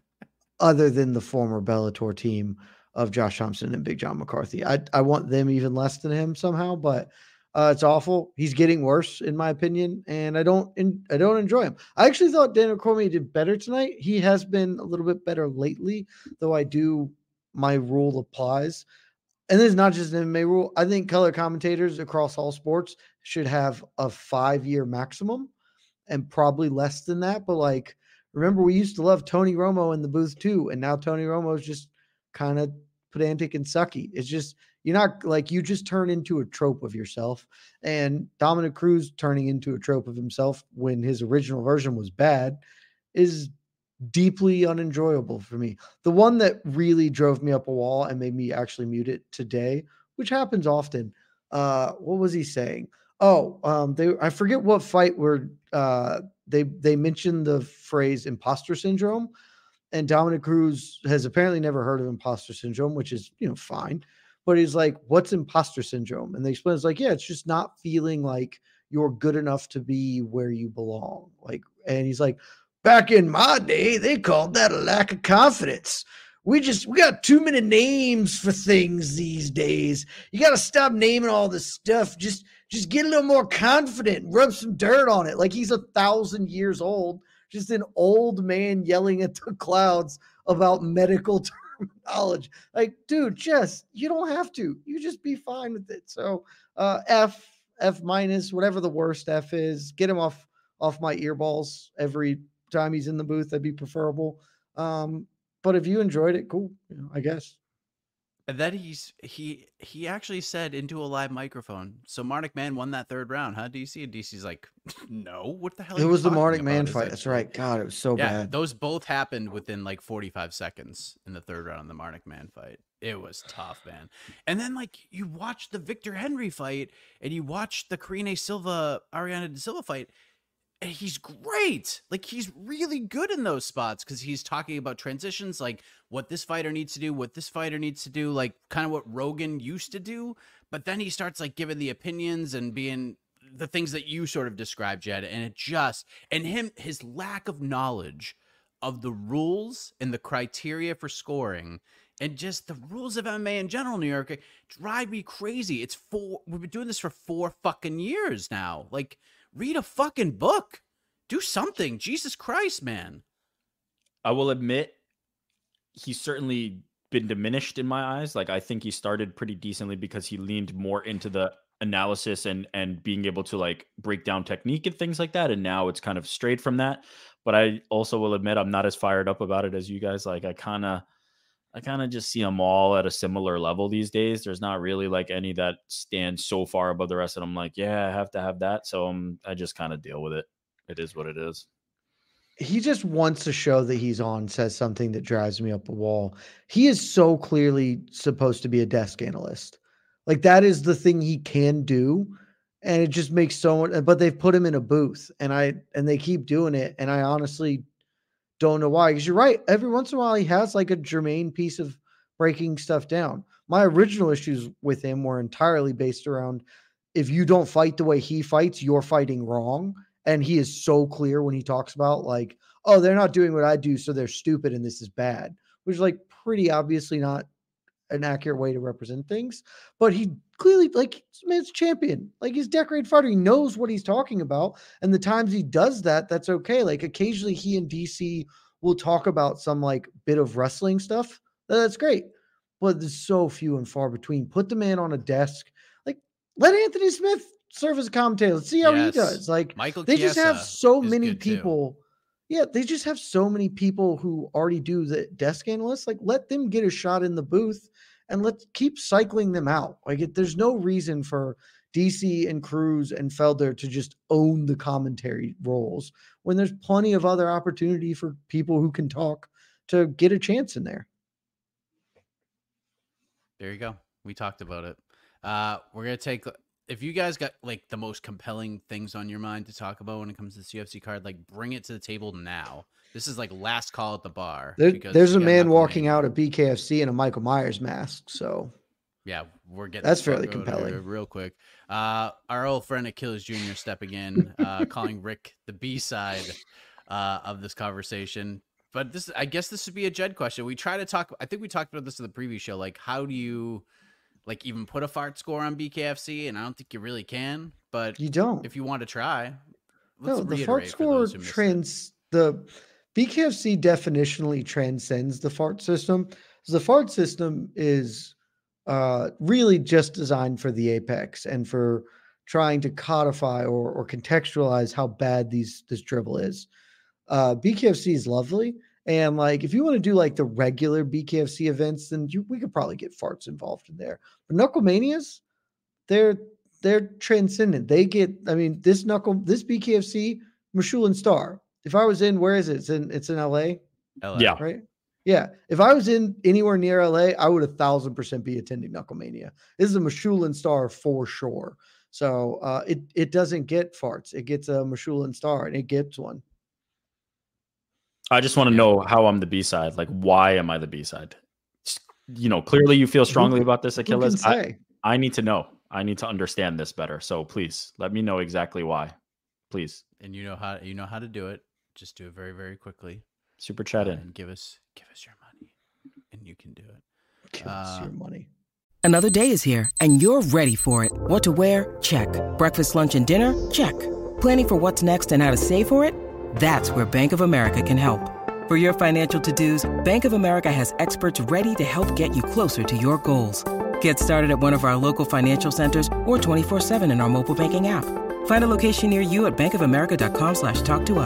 the former Bellator team of Josh Thompson and Big John McCarthy. I want them even less than him somehow, but it's awful. He's getting worse in my opinion, and I don't enjoy him. I actually thought Daniel Cormier did better tonight. He has been a little bit better lately, though my rule applies. And this is not just an MMA rule. I think color commentators across all sports should have a 5-year maximum and probably less than that. But like, remember, we used to love Tony Romo in the booth too. And now Tony Romo is just kind of pedantic and sucky. It's just, you're not like, you just turn into a trope of yourself. And Dominick Cruz turning into a trope of himself when his original version was bad is deeply unenjoyable for me. The one that really drove me up a wall and made me actually mute it today, which happens often. What was he saying? I forget what fight where they mentioned the phrase imposter syndrome, and Dominick Cruz has apparently never heard of imposter syndrome, which is, fine. But he's like, what's imposter syndrome? And they explain, it's like, yeah, it's just not feeling like you're good enough to be where you belong. Like, and he's like, back in my day, they called that a lack of confidence. We got too many names for things these days. You got to stop naming all this stuff. Just get a little more confident, rub some dirt on it. Like he's 1,000 years old, just an old man yelling at the clouds about medical terminology. Like, dude, you don't have to. You just be fine with it. So F minus, whatever the worst F is, get him off my earballs every time he's in the booth. That'd be preferable. But if you enjoyed it, cool, I guess. And then he actually said into a live microphone, so Marnik Man won that third round, huh, DC? And DC's like, no, what the hell? It was the Marnik Man fight. That's right. God, it was so bad. Those both happened within like 45 seconds in the third round of the Marnik Man fight. It was tough, man. And then like you watch the Victor Henry fight and you watch the Karine Silva, Ariana De Silva fight. And he's great. Like, he's really good in those spots because he's talking about transitions, like what this fighter needs to do, what this fighter needs to do, like kind of what Rogan used to do. But then he starts like giving the opinions and being the things that you sort of described, Jed. And his lack of knowledge of the rules and the criteria for scoring and just the rules of MMA in general, New York, drive me crazy. We've been doing this for 4 fucking years now. Like, read a fucking book. Do something. Jesus Christ, man. I will admit, he's certainly been diminished in my eyes. Like, I think he started pretty decently because he leaned more into the analysis and being able to like break down technique and things like that. And now it's kind of strayed from that. But I also will admit I'm not as fired up about it as you guys. Like, I kind of just see them all at a similar level these days. There's not really like any that stand so far above the rest. And I'm like, yeah, I have to have that. So I just kind of deal with it. It is what it is. He just wants to show that he's on, says something that drives me up a wall. He is so clearly supposed to be a desk analyst. Like, that is the thing he can do. And it just makes so much, but they've put him in a booth and they keep doing it. And I honestly don't know why, because you're right. Every once in a while, he has like a germane piece of breaking stuff down. My original issues with him were entirely based around, if you don't fight the way he fights, you're fighting wrong. And he is so clear when he talks about like, oh, they're not doing what I do, so they're stupid and this is bad, which is like pretty obviously not an accurate way to represent things. But he clearly, like, man's champion, like, he's a decorated fighter. He knows what he's talking about. And the times he does that, that's okay. Like, occasionally he and DC will talk about some like bit of wrestling stuff. That's great. But there's so few and far between. Put the man on a desk. Like, let Anthony Smith serve as a commentator. Let's see how he does. Like, Michael they Chiesa just have so many Too. people. Yeah, they just have so many people who already do the desk analysts. Like, let them get a shot in the booth and let's keep cycling them out. Like, there's no reason for DC and Cruz and Felder to just own the commentary roles when there's plenty of other opportunity for people who can talk to get a chance in there. There you go. We talked about it. We're going to take, if you guys got like the most compelling things on your mind to talk about when it comes to this UFC card, like, bring it to the table now. This is like last call at the bar. There's a man walking out at BKFC in a Michael Myers mask. So yeah, we're getting that's fairly compelling. Real quick. Our old friend Achilles Jr. stepping in, calling Rick the B-side of this conversation. But I guess this would be a Jed question. We try to talk. I think we talked about this in the previous show. Like, how do you like even put a fart score on BKFC? And I don't think you really can. But you don't. If you want to try, no, the fart score the BKFC definitionally transcends the fart system. The fart system is really just designed for the apex and for trying to codify or contextualize how bad this dribble is. BKFC is lovely. And like, if you want to do like the regular BKFC events, then we could probably get farts involved in there. But Knucklemanias, they're transcendent. They get, I mean, this BKFC, Michelin star. If I was in, where is it? It's in LA. Yeah. Right. Yeah. If I was in anywhere near LA, I would 1,000% be attending Knucklemania. This is a Michelin star for sure. So it doesn't get farts. It gets a Michelin star, and it gets one. I just want to know how I'm the B-side. Like, why am I the B-side? You know, clearly you feel strongly about this, Achilles. I need to know. I need to understand this better. So please let me know exactly why. Please. And you know how to do it. Just do it very, very quickly. Super chat in. And give us your money, and you can do it. Give us your money. Another day is here, and you're ready for it. What to wear? Check. Breakfast, lunch, and dinner? Check. Planning for what's next and how to save for it? That's where Bank of America can help. For your financial to-dos, Bank of America has experts ready to help get you closer to your goals. Get started at one of our local financial centers or 24/7 in our mobile banking app. Find a location near you at bankofamerica.com/talktous.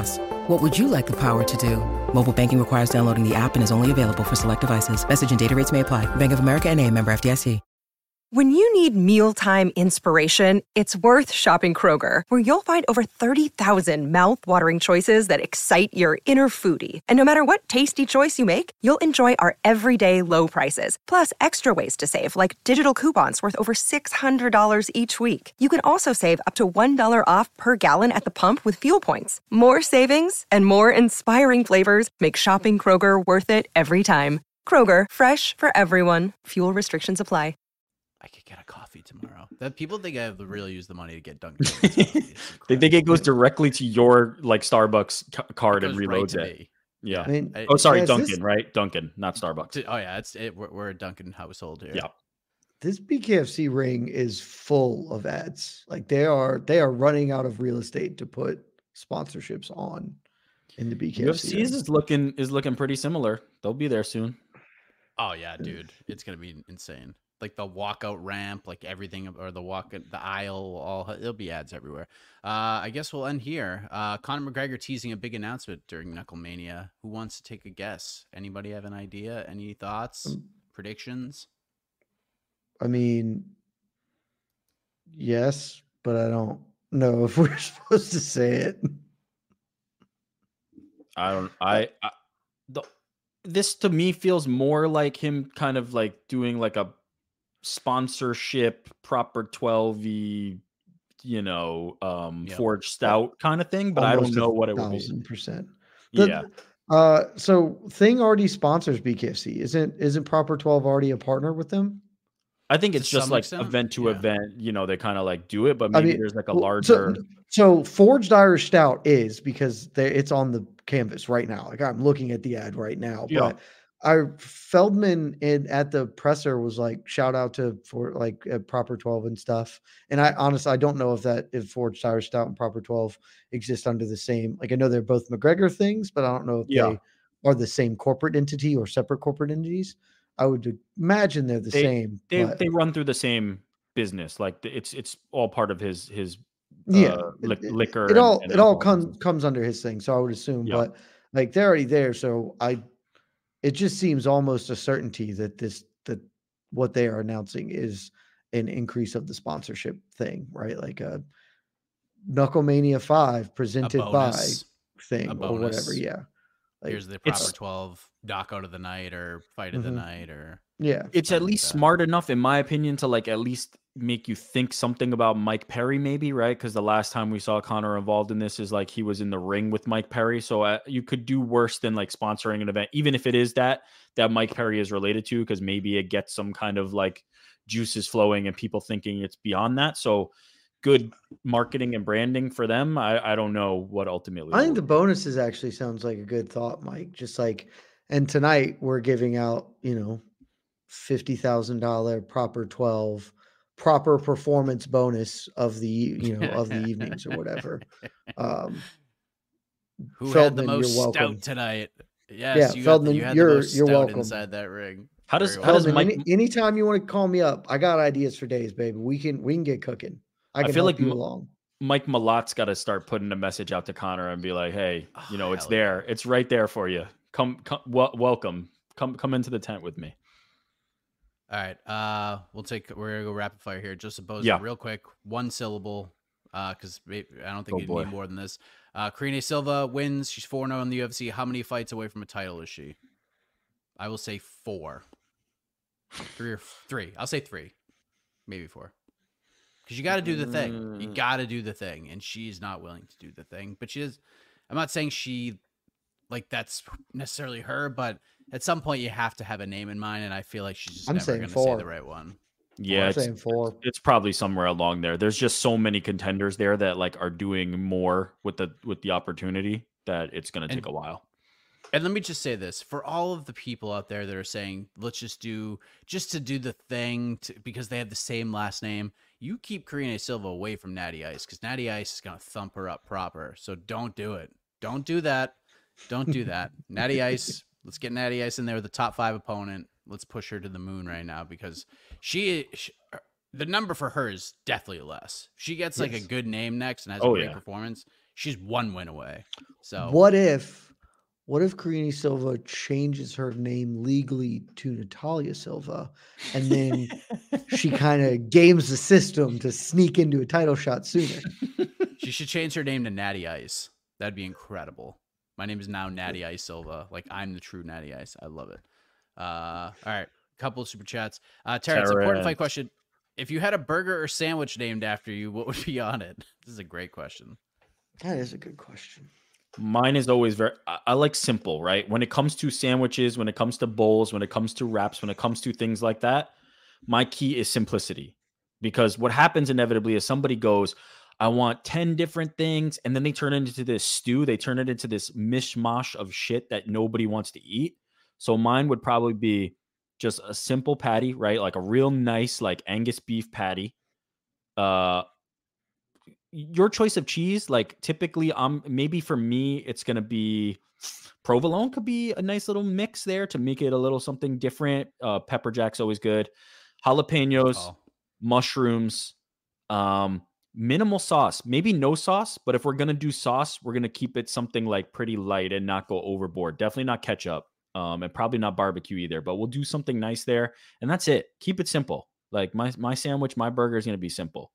What would you like the power to do? Mobile banking requires downloading the app and is only available for select devices. Message and data rates may apply. Bank of America N.A., member FDIC. When you need mealtime inspiration, it's worth shopping Kroger, where you'll find over 30,000 mouth-watering choices that excite your inner foodie. And no matter what tasty choice you make, you'll enjoy our everyday low prices, plus extra ways to save, like digital coupons worth over $600 each week. You can also save up to $1 off per gallon at the pump with fuel points. More savings and more inspiring flavors make shopping Kroger worth it every time. Kroger, fresh for everyone. Fuel restrictions apply. I could get a coffee tomorrow. That people think I have to really use the money to get Dunkin'. They think it goes directly to your like Starbucks card and reloads right it. Yeah. I mean, Dunkin', right? Dunkin', not Starbucks. Oh yeah, we're a Dunkin' household here. Yeah. This BKFC ring is full of ads. Like they are running out of real estate to put sponsorships on in the BKFC. UFC is looking pretty similar. They'll be there soon. Oh yeah, dude, it's gonna be insane. Like the walkout ramp, like everything, or the aisle, there'll be ads everywhere. I guess we'll end here. Conor McGregor teasing a big announcement during Knucklemania. Who wants to take a guess? Anybody have an idea? Any thoughts? Predictions? I mean, yes, but I don't know if we're supposed to say it. This to me feels more like him kind of like doing like a sponsorship proper 12-y, Forged Stout kind of thing, but almost I don't know what it would be. 1,000%. Yeah. So Thing already sponsors BKFC. Isn't Proper 12 already a partner with them? I think it's just like event to event, they kind of like do it, but maybe there's like a larger. So Forged Irish Stout is because it's on the canvas right now. Like I'm looking at the ad right now, but Feldman at the presser was like, shout out for Proper 12 and stuff. And I honestly don't know if Forged Irish Stout and Proper 12 exist under the same. Like I know they're both McGregor things, but I don't know if they are the same corporate entity or separate corporate entities. I would imagine they're the same. They run through the same business. Like it's all part of his liquor. It all comes under his thing. So I would assume, but like they're already there. So it just seems almost a certainty that what they are announcing is an increase of the sponsorship thing, right? Like a Knucklemania 5 presented by thing or whatever. Yeah. Like, here's the Proper 12 knockout of the night or fight of the night or it's at least smart enough in my opinion to like at least make you think something about Mike Perry maybe, right? Because the last time we saw Conor involved in this is like he was in the ring with Mike Perry, so you could do worse than like sponsoring an event, even if it is that Mike Perry is related to, because maybe it gets some kind of like juices flowing and people thinking it's beyond that. So good marketing and branding for them. I don't know what ultimately. I think the bonuses actually sounds like a good thought, Mike. Just like, and tonight we're giving out, $50,000 Proper 12 proper performance bonus of the of the evenings or whatever. Who Feldman, had the most stout tonight? Yes, Feldman, you're welcome inside that ring. How does Mike? Anytime you want to call me up, I got ideas for days, baby. We can get cooking. I feel like Mike Malot's got to start putting a message out to Conor and be like, "Hey, it's there. It's right there for you. Come, welcome. Come into the tent with me." All right. We're gonna go rapid fire here. Just suppose real quick, one syllable. Because I don't think you need more than this. Karine Silva wins. She's 4-0 in the UFC. How many fights away from a title is she? I will say 4. 3. I'll say 3, maybe 4. Because you got to do the thing. You got to do the thing, and she's not willing to do the thing. But she is. I'm not saying that's necessarily her, but at some point you have to have a name in mind, and I feel like she's just never going to say the right one. Yeah, it's probably somewhere along there. There's just so many contenders there that like are doing more with the opportunity that it's going to take a while. And let me just say this for all of the people out there that are saying, let's just do the thing because they have the same last name. You keep Karine Silva away from Natty Ice because Natty Ice is going to thump her up proper. So don't do it. Don't do that. Don't do that. Natty Ice, let's get Natty Ice in there with the top 5 opponent. Let's push her to the moon right now because she the number for her is definitely less. She gets like a good name next and has a great performance. she's 1 win away. So What if Karine Silva changes her name legally to Natalia Silva, and then she kind of games the system to sneak into a title shot sooner? she should change her name to Natty Ice. That'd be incredible. My name is now Natty Ice Silva. Like, I'm the true Natty Ice. I love it. All right. Couple of super chats. Terrence, important fight question. If you had a burger or sandwich named after you, what would be on it? This is a great question. That is a good question. Mine is always I like simple, right? When it comes to sandwiches, when it comes to bowls, when it comes to wraps, when it comes to things like that, my key is simplicity. Because what happens inevitably is somebody goes, I want 10 different things, and then they turn it into this stew. They turn it into this mishmash of shit that nobody wants to eat. So mine would probably be just a simple patty, right? Like a real nice, like Angus beef patty. Your choice of cheese, like typically, maybe for me, it's gonna be provolone. Could be a nice little mix there to make it a little something different. Pepper jack's always good. Jalapenos, mushrooms, minimal sauce, maybe no sauce. But if we're gonna do sauce, we're gonna keep it something like pretty light and not go overboard. Definitely not ketchup, and probably not barbecue either. But we'll do something nice there, and that's it. Keep it simple. Like my sandwich, my burger is gonna be simple.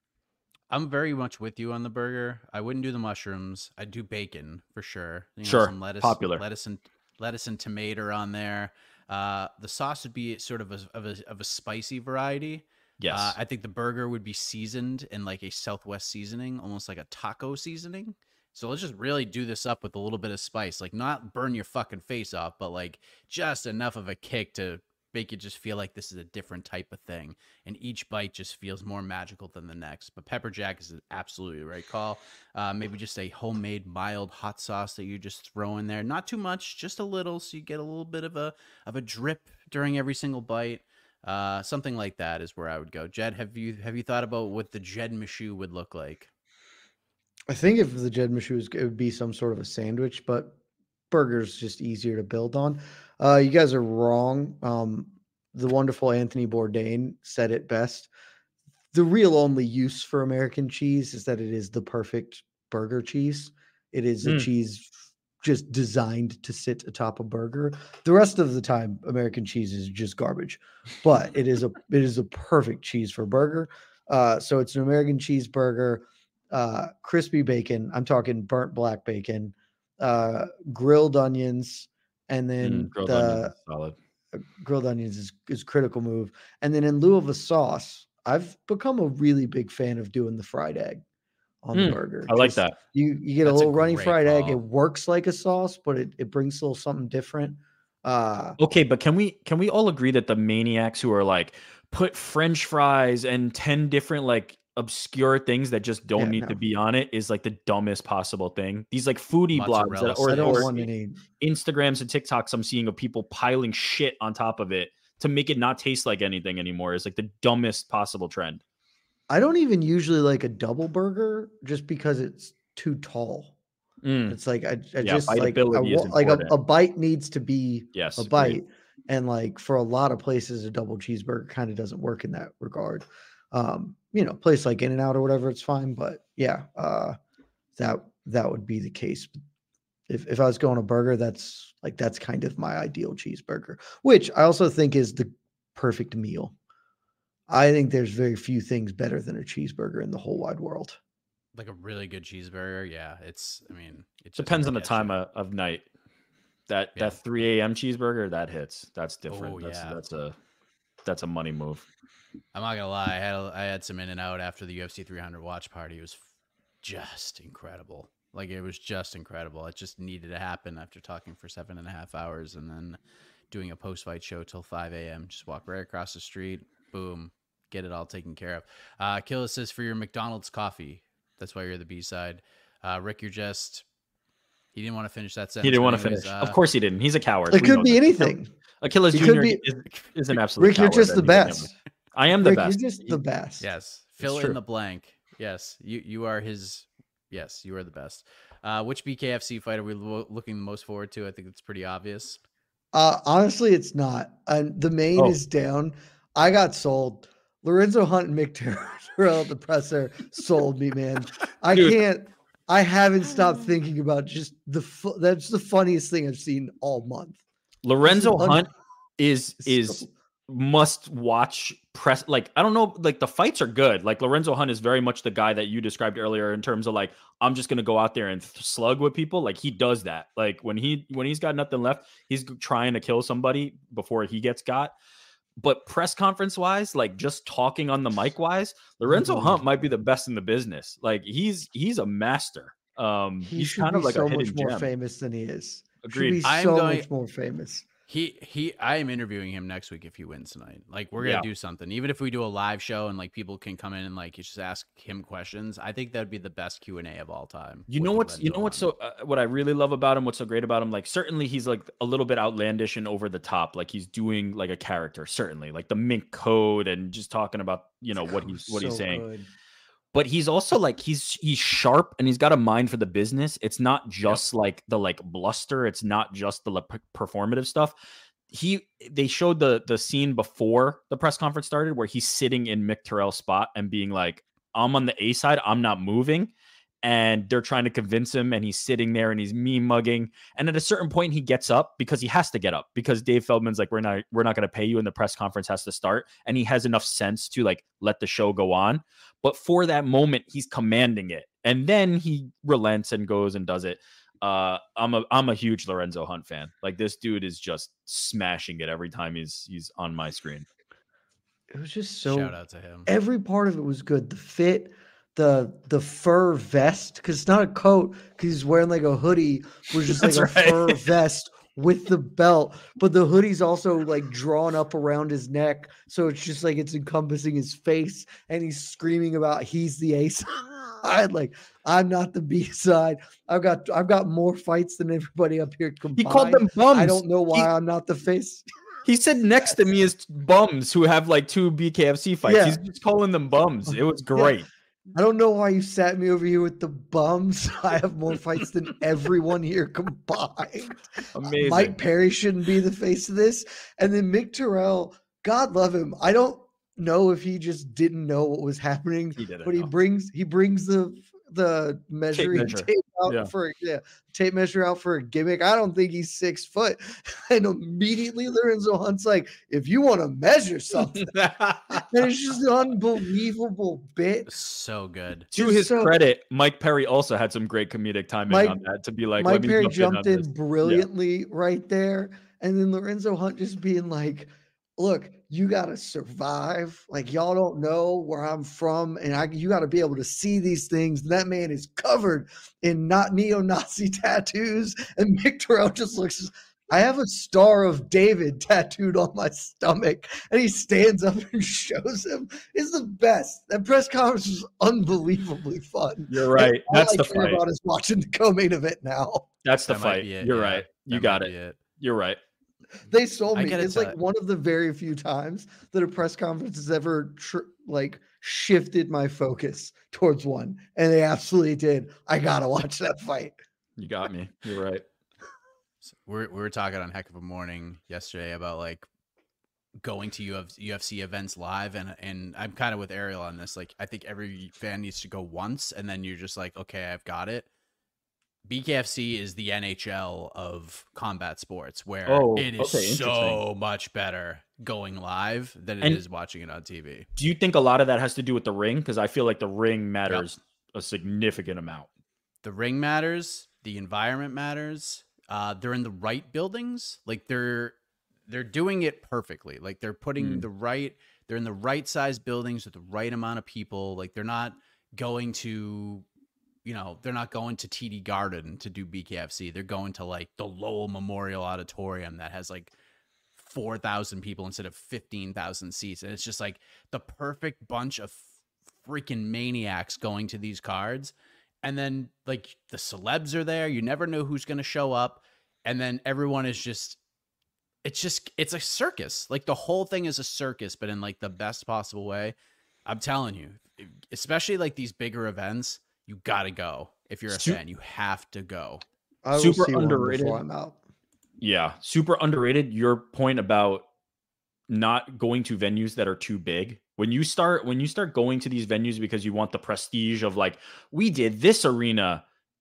I'm very much with you on the burger. I wouldn't do the mushrooms. I'd do bacon for sure. Sure, some lettuce, popular. lettuce and tomato on there. The sauce would be sort of a spicy variety. Yes. I think the burger would be seasoned in like a Southwest seasoning, almost like a taco seasoning. So let's just really do this up with a little bit of spice, like not burn your fucking face off, but like just enough of a kick to make you just feel like this is a different type of thing, and each bite just feels more magical than the next. But pepper jack is absolutely the right call. Maybe just a homemade mild hot sauce that you just throw in there, not too much, just a little, so you get a little bit of a drip during every single bite. Something like that is where I would go. Jed, have you thought about what the Jed Michoud would look like? I think if the Jed Michoud, it would be some sort of a sandwich, but burger's just easier to build on. You guys are wrong. The wonderful Anthony Bourdain said it best. The real only use for American cheese is that it is the perfect burger cheese. It is a cheese just designed to sit atop a burger. The rest of the time, American cheese is just garbage, but it is a perfect cheese for burger. So it's an American cheeseburger, crispy bacon. I'm talking burnt black bacon, grilled onions, and then grilled onions is solid. Grilled onions is critical move. And then in lieu of a sauce, I've become a really big fan of doing the fried egg on the burger. I like that. You get a little runny fried egg. It works like a sauce, but it brings a little something different. Okay, but can we all agree that the maniacs who are like put French fries and 10 different like obscure things that just don't need to be on it is like the dumbest possible thing. These like foodie blogs or Instagrams and TikToks I'm seeing of people piling shit on top of it to make it not taste like anything anymore is like the dumbest possible trend. I don't even usually like a double burger just because it's too tall. It's like I just like a bite needs to be a bite. Agreed. And like for a lot of places, a double cheeseburger kind of doesn't work in that regard. Place like In-N-Out or whatever, it's fine. But yeah, that would be the case. If I was going a burger, that's kind of my ideal cheeseburger, which I also think is the perfect meal. I think there's very few things better than a cheeseburger in the whole wide world. Like a really good cheeseburger. Yeah. It depends on the time of night. That 3 a.m. cheeseburger, that hits. That's different. That's a money move. I'm not gonna lie. I had some In-N-Out after the UFC 300 watch party. It was just incredible. Like it was just incredible. It just needed to happen after talking for 7.5 hours and then doing a post-fight show till 5 a.m. Just walk right across the street. Boom. Get it all taken care of. Killa says for your McDonald's coffee. That's why you're the B-side. Rick, he didn't want to finish that sentence. He didn't want to finish. Of course he didn't. He's a coward. It could be anything. Achilles Jr. is an absolute Rick, coward. you're just the best. I am the best. You're just the best. Yes. Fill in the blank. Yes. You are his. Yes, you are the best. Which BKFC fight are we looking most forward to? I think it's pretty obvious. Honestly, it's not. The main is down. I got sold. Lorenzo Hunt and Mick Terrell at the presser sold me, man. I can't. I haven't stopped thinking about just that's the funniest thing I've seen all month. Lorenzo Hunt is so- must watch press. Like, I don't know, like the fights are good. Like Lorenzo Hunt is very much the guy that you described earlier in terms of like, I'm just going to go out there and slug with people. Like he does that. Like when he's got nothing left, he's trying to kill somebody before he gets got. But press conference wise, like just talking on the mic wise, Lorenzo Hunt might be the best in the business. Like he's a master. He's should kind be of like so a hidden much more gem. famous than he is. Agreed. Should be so much more famous. I am interviewing him next week if he wins tonight. Like we're gonna do something, even if we do a live show and like people can come in and like you just ask him questions. I think that'd be the best Q&A of all time. What I really love about him, what's so great about him, like certainly he's like a little bit outlandish and over the top, like he's doing like a character, certainly like the mink code and just talking about what he's saying. Good. But he's also like he's sharp and he's got a mind for the business. It's not just like the like bluster. It's not just the performative stuff. They showed the scene before the press conference started where he's sitting in Mick Terrell's spot and being like, I'm on the A side, I'm not moving. And they're trying to convince him and he's sitting there and he's meme mugging. And at a certain point he gets up because he has to get up because Dave Feldman's like, we're not going to pay you and the press conference has to start. And he has enough sense to like let the show go on. But for that moment, he's commanding it. And then he relents and goes and does it. I'm a huge Lorenzo Hunt fan. Like this dude is just smashing it every time he's on my screen. It was just so shout out to him. Every part of it was good. The fit, the fur vest, because it's not a coat, because he's wearing like a hoodie, was just like a fur vest with the belt, but the hoodie's also like drawn up around his neck, so it's just like it's encompassing his face, and he's screaming about he's the A side, like I'm not the B side. I've got more fights than everybody up here combined. He called them bums. I don't know why I'm not the face. He said next to me is bums who have like 2 BKFC fights. Yeah. He's just calling them bums. It was great. Yeah. I don't know why you sat me over here with the bums. I have more fights than everyone here combined. Amazing. Mike Perry shouldn't be the face of this. And then Mick Terrell, God love him. I don't know if he just didn't know what was happening, but he brings the measuring tape out for tape measure out for a gimmick. I don't think he's 6 foot. And immediately Lorenzo Hunt's like, if you want to measure something, and it's just an unbelievable bit. So good. To his credit, Mike Perry also had some great comedic timing on that to be like, Mike Perry jumped in brilliantly right there. And then Lorenzo Hunt just being like, look, you got to survive. Like, y'all don't know where I'm from, and you got to be able to see these things. And that man is covered in not neo-Nazi tattoos. And Mick Terrell just looks, I have a Star of David tattooed on my stomach. And he stands up and shows him. It's the best. That press conference was unbelievably fun. You're right. That's the fight. All I care about is watching the co-main event now. That's the fight. You're right. You got it. You're right. They sold me. It's like one of the very few times that a press conference has ever shifted my focus towards one, and they absolutely did. I gotta watch that fight. You got me. You're right. We were talking on Heck of a Morning yesterday about like going to UFC events live, and I'm kind of with Ariel on this. Like, I think every fan needs to go once, and then you're just like, okay, I've got it. BKFC is the NHL of combat sports, where it is so much better going live than it is watching it on TV. Do you think a lot of that has to do with the ring? Because I feel like the ring matters a significant amount. The ring matters. The environment matters. They're in the right buildings. Like they're doing it perfectly. Like they're putting they're in the right size buildings with the right amount of people. Like they're not going to they're not going to TD Garden to do BKFC. They're going to like the Lowell Memorial Auditorium that has like 4,000 people instead of 15,000 seats. And it's just like the perfect bunch of freaking maniacs going to these cards. And then like the celebs are there. You never know who's going to show up. And then everyone is just, it's a circus. Like the whole thing is a circus, but in like the best possible way. I'm telling you, especially like these bigger events, you gotta go. If you're a fan, you have to go. Super underrated. I'm out. Yeah, super underrated. Your point about not going to venues that are too big. When you start going to these venues because you want the prestige of like, we did this arena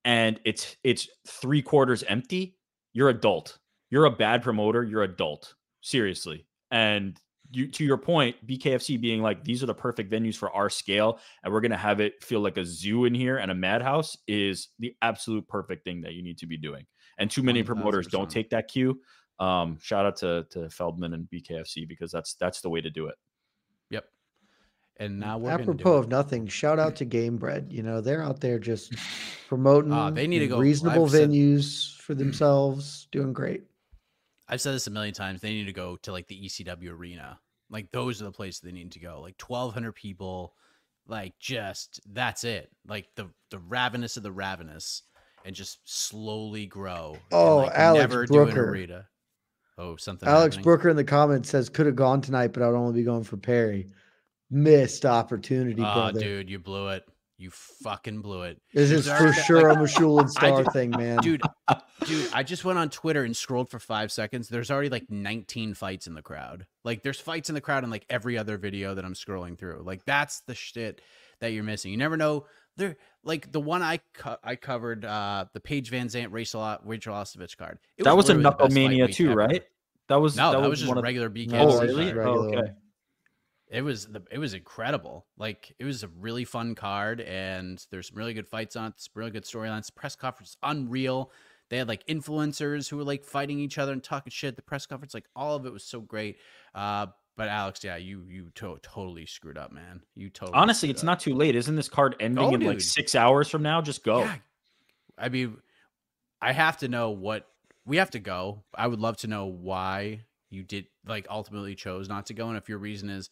and it's 3/4 empty, you're adult. You're a bad promoter. You're adult. Seriously. And to your point, BKFC being like, these are the perfect venues for our scale, and we're going to have it feel like a zoo in here and a madhouse, is the absolute perfect thing that you need to be doing. And too many promoters 1,000%. don't take that cue. Shout out to Feldman and BKFC, because that's the way to do it. Yep. And now we're Apropos of nothing, shout out to Game Bread. You know, they're out there just promoting they need to go. reasonable I've said- venues for themselves, doing great. I've said this a million times. They need to go to like the ECW arena. Like those are the places they need to go. Like 1,200 people. Like just that's it. Like the ravenous of the ravenous, and just slowly grow. Oh, and, like, Alex never do an Brooker. arena. Oh, something. Alex happening? Brooker in the comments says could have gone tonight, but I'd only be going for Perry. Missed opportunity, Oh, brother. dude, you blew it. You fucking blew it. This is There for are- sure like, a Mashul Star ju- thing, man. Dude, I just went on Twitter and scrolled for 5 seconds. There's already like 19 fights in the crowd. Like there's fights in the crowd in like every other video that I'm scrolling through. Like that's the shit that you're missing. You never know. There, like the one I covered, the Paige Van Zandt Rachel Ostovich card. It That was a literally the best fight Knucklemania week too, ever. right? That was No, that was just one of regular BKFC. No, Oh, it's really? just regular Oh, okay. one. It was incredible. Like it was a really fun card, and there's some really good fights on it. Some really good storylines. The press conference is unreal. They had like influencers who were like fighting each other and talking shit. The press conference, like all of it was so great. But Alex, yeah, you totally screwed up, man. You totally. Honestly, screwed it's up. not too late. Isn't this card ending Go, in like dude. 6 hours from now? Just go. Yeah. I mean, I have to know what we have to go. I would love to know why you did like ultimately chose not to go, and if your reason is,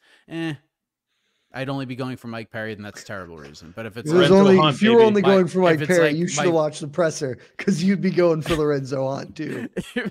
I'd only be going for Mike Perry, then that's a terrible reason. But if it's It was Lorenzo only, Hunt, if you were baby. only My- going for if Mike it's Perry, like you should my- have watched the presser because you'd be going for Lorenzo Hunt too. if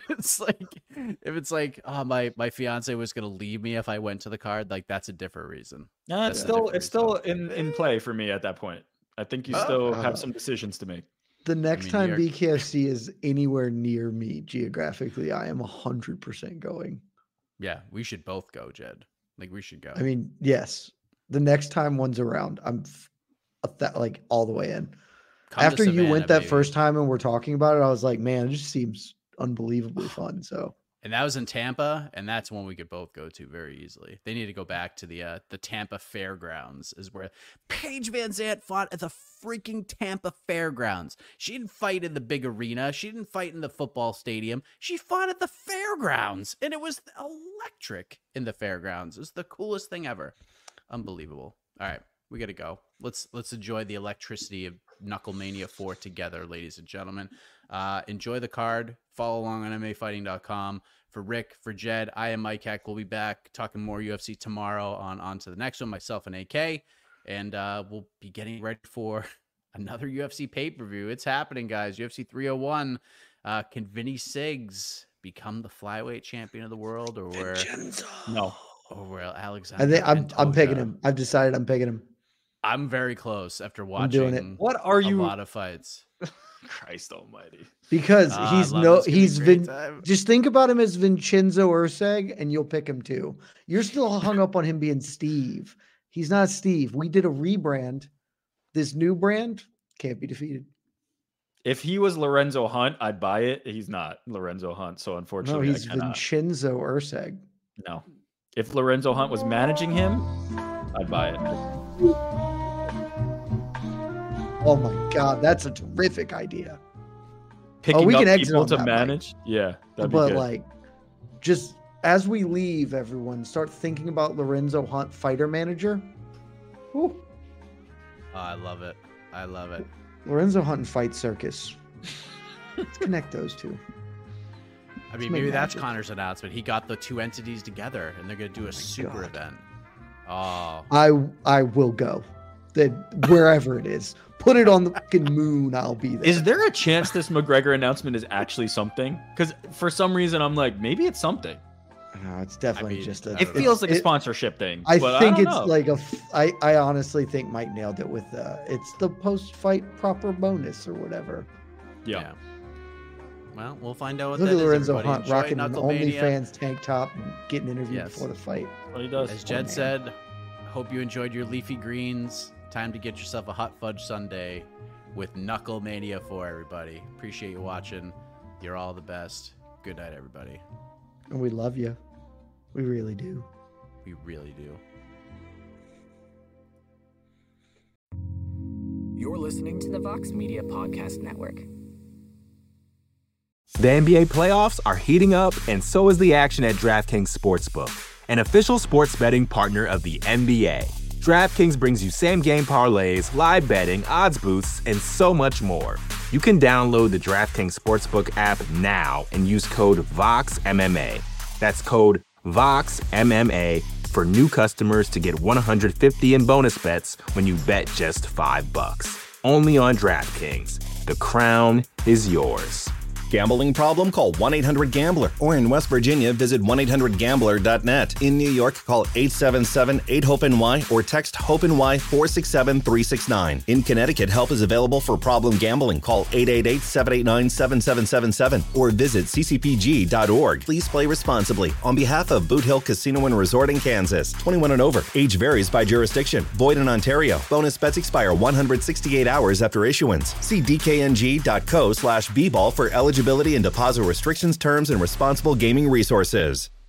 it's like, oh, my fiance was gonna leave me if I went to the card, like that's a different reason. No, That's it's a still different in play for me at that point. I think you still have some decisions to make. The next mean, time New York- BKFC is anywhere near me geographically, I am 100% going. Yeah, we should both go, Jed. Like we should go. I mean, yes. The next time one's around, I'm like all the way in. Come to After you Savannah, went that baby. first time and we're talking about it, I was like, man, it just seems unbelievably fun. So And that was in Tampa, and that's one we could both go to very easily. They need to go back to the Tampa Fairgrounds, is where Paige Van Zandt fought at the freaking Tampa Fairgrounds. She didn't fight in the big arena. She didn't fight in the football stadium. She fought at the fairgrounds, and it was electric in the fairgrounds. It was the coolest thing ever. Unbelievable. All right, we got to go. Let's enjoy the electricity of Knucklemania 4 together, ladies and gentlemen. Enjoy the card. Follow along on MMAfighting.com. For Rick, for Jed, I am Mike Heck. We'll be back talking more UFC tomorrow on to the next one, myself and AK. And we'll be getting ready for another UFC pay-per-view. It's happening, guys. UFC 301. Can Vinny Siggs become the flyweight champion of the world, or where? No. Or where Alexander? I think I'm Pantoja? picking him. I've decided I'm picking him. I'm very close after I'm doing watching it. What are a you? lot of fights. Christ Almighty. Because I he's love no this. It's gonna be a he's great Vin, time. just think about him as Vincenzo Urseg and you'll pick him too. You're still hung up on him being Steve. He's not Steve. We did a rebrand. This new brand can't be defeated. If he was Lorenzo Hunt, I'd buy it. He's not Lorenzo Hunt, so No, unfortunately, he's I cannot. Vincenzo Urseg. No. If Lorenzo Hunt was managing him, I'd buy it. Oh my god, that's a terrific idea. Picking we up can exit people on to that, Mike. manage, yeah, that'd be But good. like, just as we leave, everyone start thinking about Lorenzo Hunt, fighter manager. Whew. Oh, I love it. I love it. Lorenzo Hunt and Fight Circus. Let's connect those two. I mean, make maybe that's magic. Connor's announcement. He got the two entities together, and they're going to do a super God. event. Oh, I will go. That wherever it is, put it on the fucking moon. I'll be there. Is there a chance this McGregor announcement is actually something? Because for some reason, I'm like, maybe it's something. No, it's definitely I mean, just a. It feels like a it- sponsorship thing. I but think don't it's know. like a. I honestly think Mike nailed it with. It's the post-fight proper bonus or whatever. yeah. Well, we'll find out what Look that at is, Lorenzo everybody. Hunt Enjoy rocking an Knucklemania. OnlyFans tank top and getting interviewed Yes. before the fight. What he does. As Jed man. said, hope you enjoyed your leafy greens. Time to get yourself a hot fudge sundae with Knuckle Mania 4, everybody. Appreciate you watching. You're all the best. Good night, everybody. And we love you. We really do. We really do. You're listening to the Vox Media Podcast Network. The NBA playoffs are heating up, and so is the action at DraftKings Sportsbook, an official sports betting partner of the NBA. DraftKings brings you same-game parlays, live betting, odds boosts, and so much more. You can download the DraftKings Sportsbook app now and use code VOXMMA. That's code VOXMMA for new customers to get $150 in bonus bets when you bet just $5. Only on DraftKings. The crown is yours. Gambling problem? Call 1-800-GAMBLER. Or in West Virginia, visit 1-800-GAMBLER.net. In New York, call 877-8-HOPE-NY or text HOPE-NY 467-369. In Connecticut, help is available for problem gambling. Call 888-789-7777 or visit ccpg.org. Please play responsibly. On behalf of Boot Hill Casino and Resort in Kansas, 21 and over. Age varies by jurisdiction. Void in Ontario. Bonus bets expire 168 hours after issuance. See dkng.co/bball for eligibility and deposit restrictions, terms, and responsible gaming resources.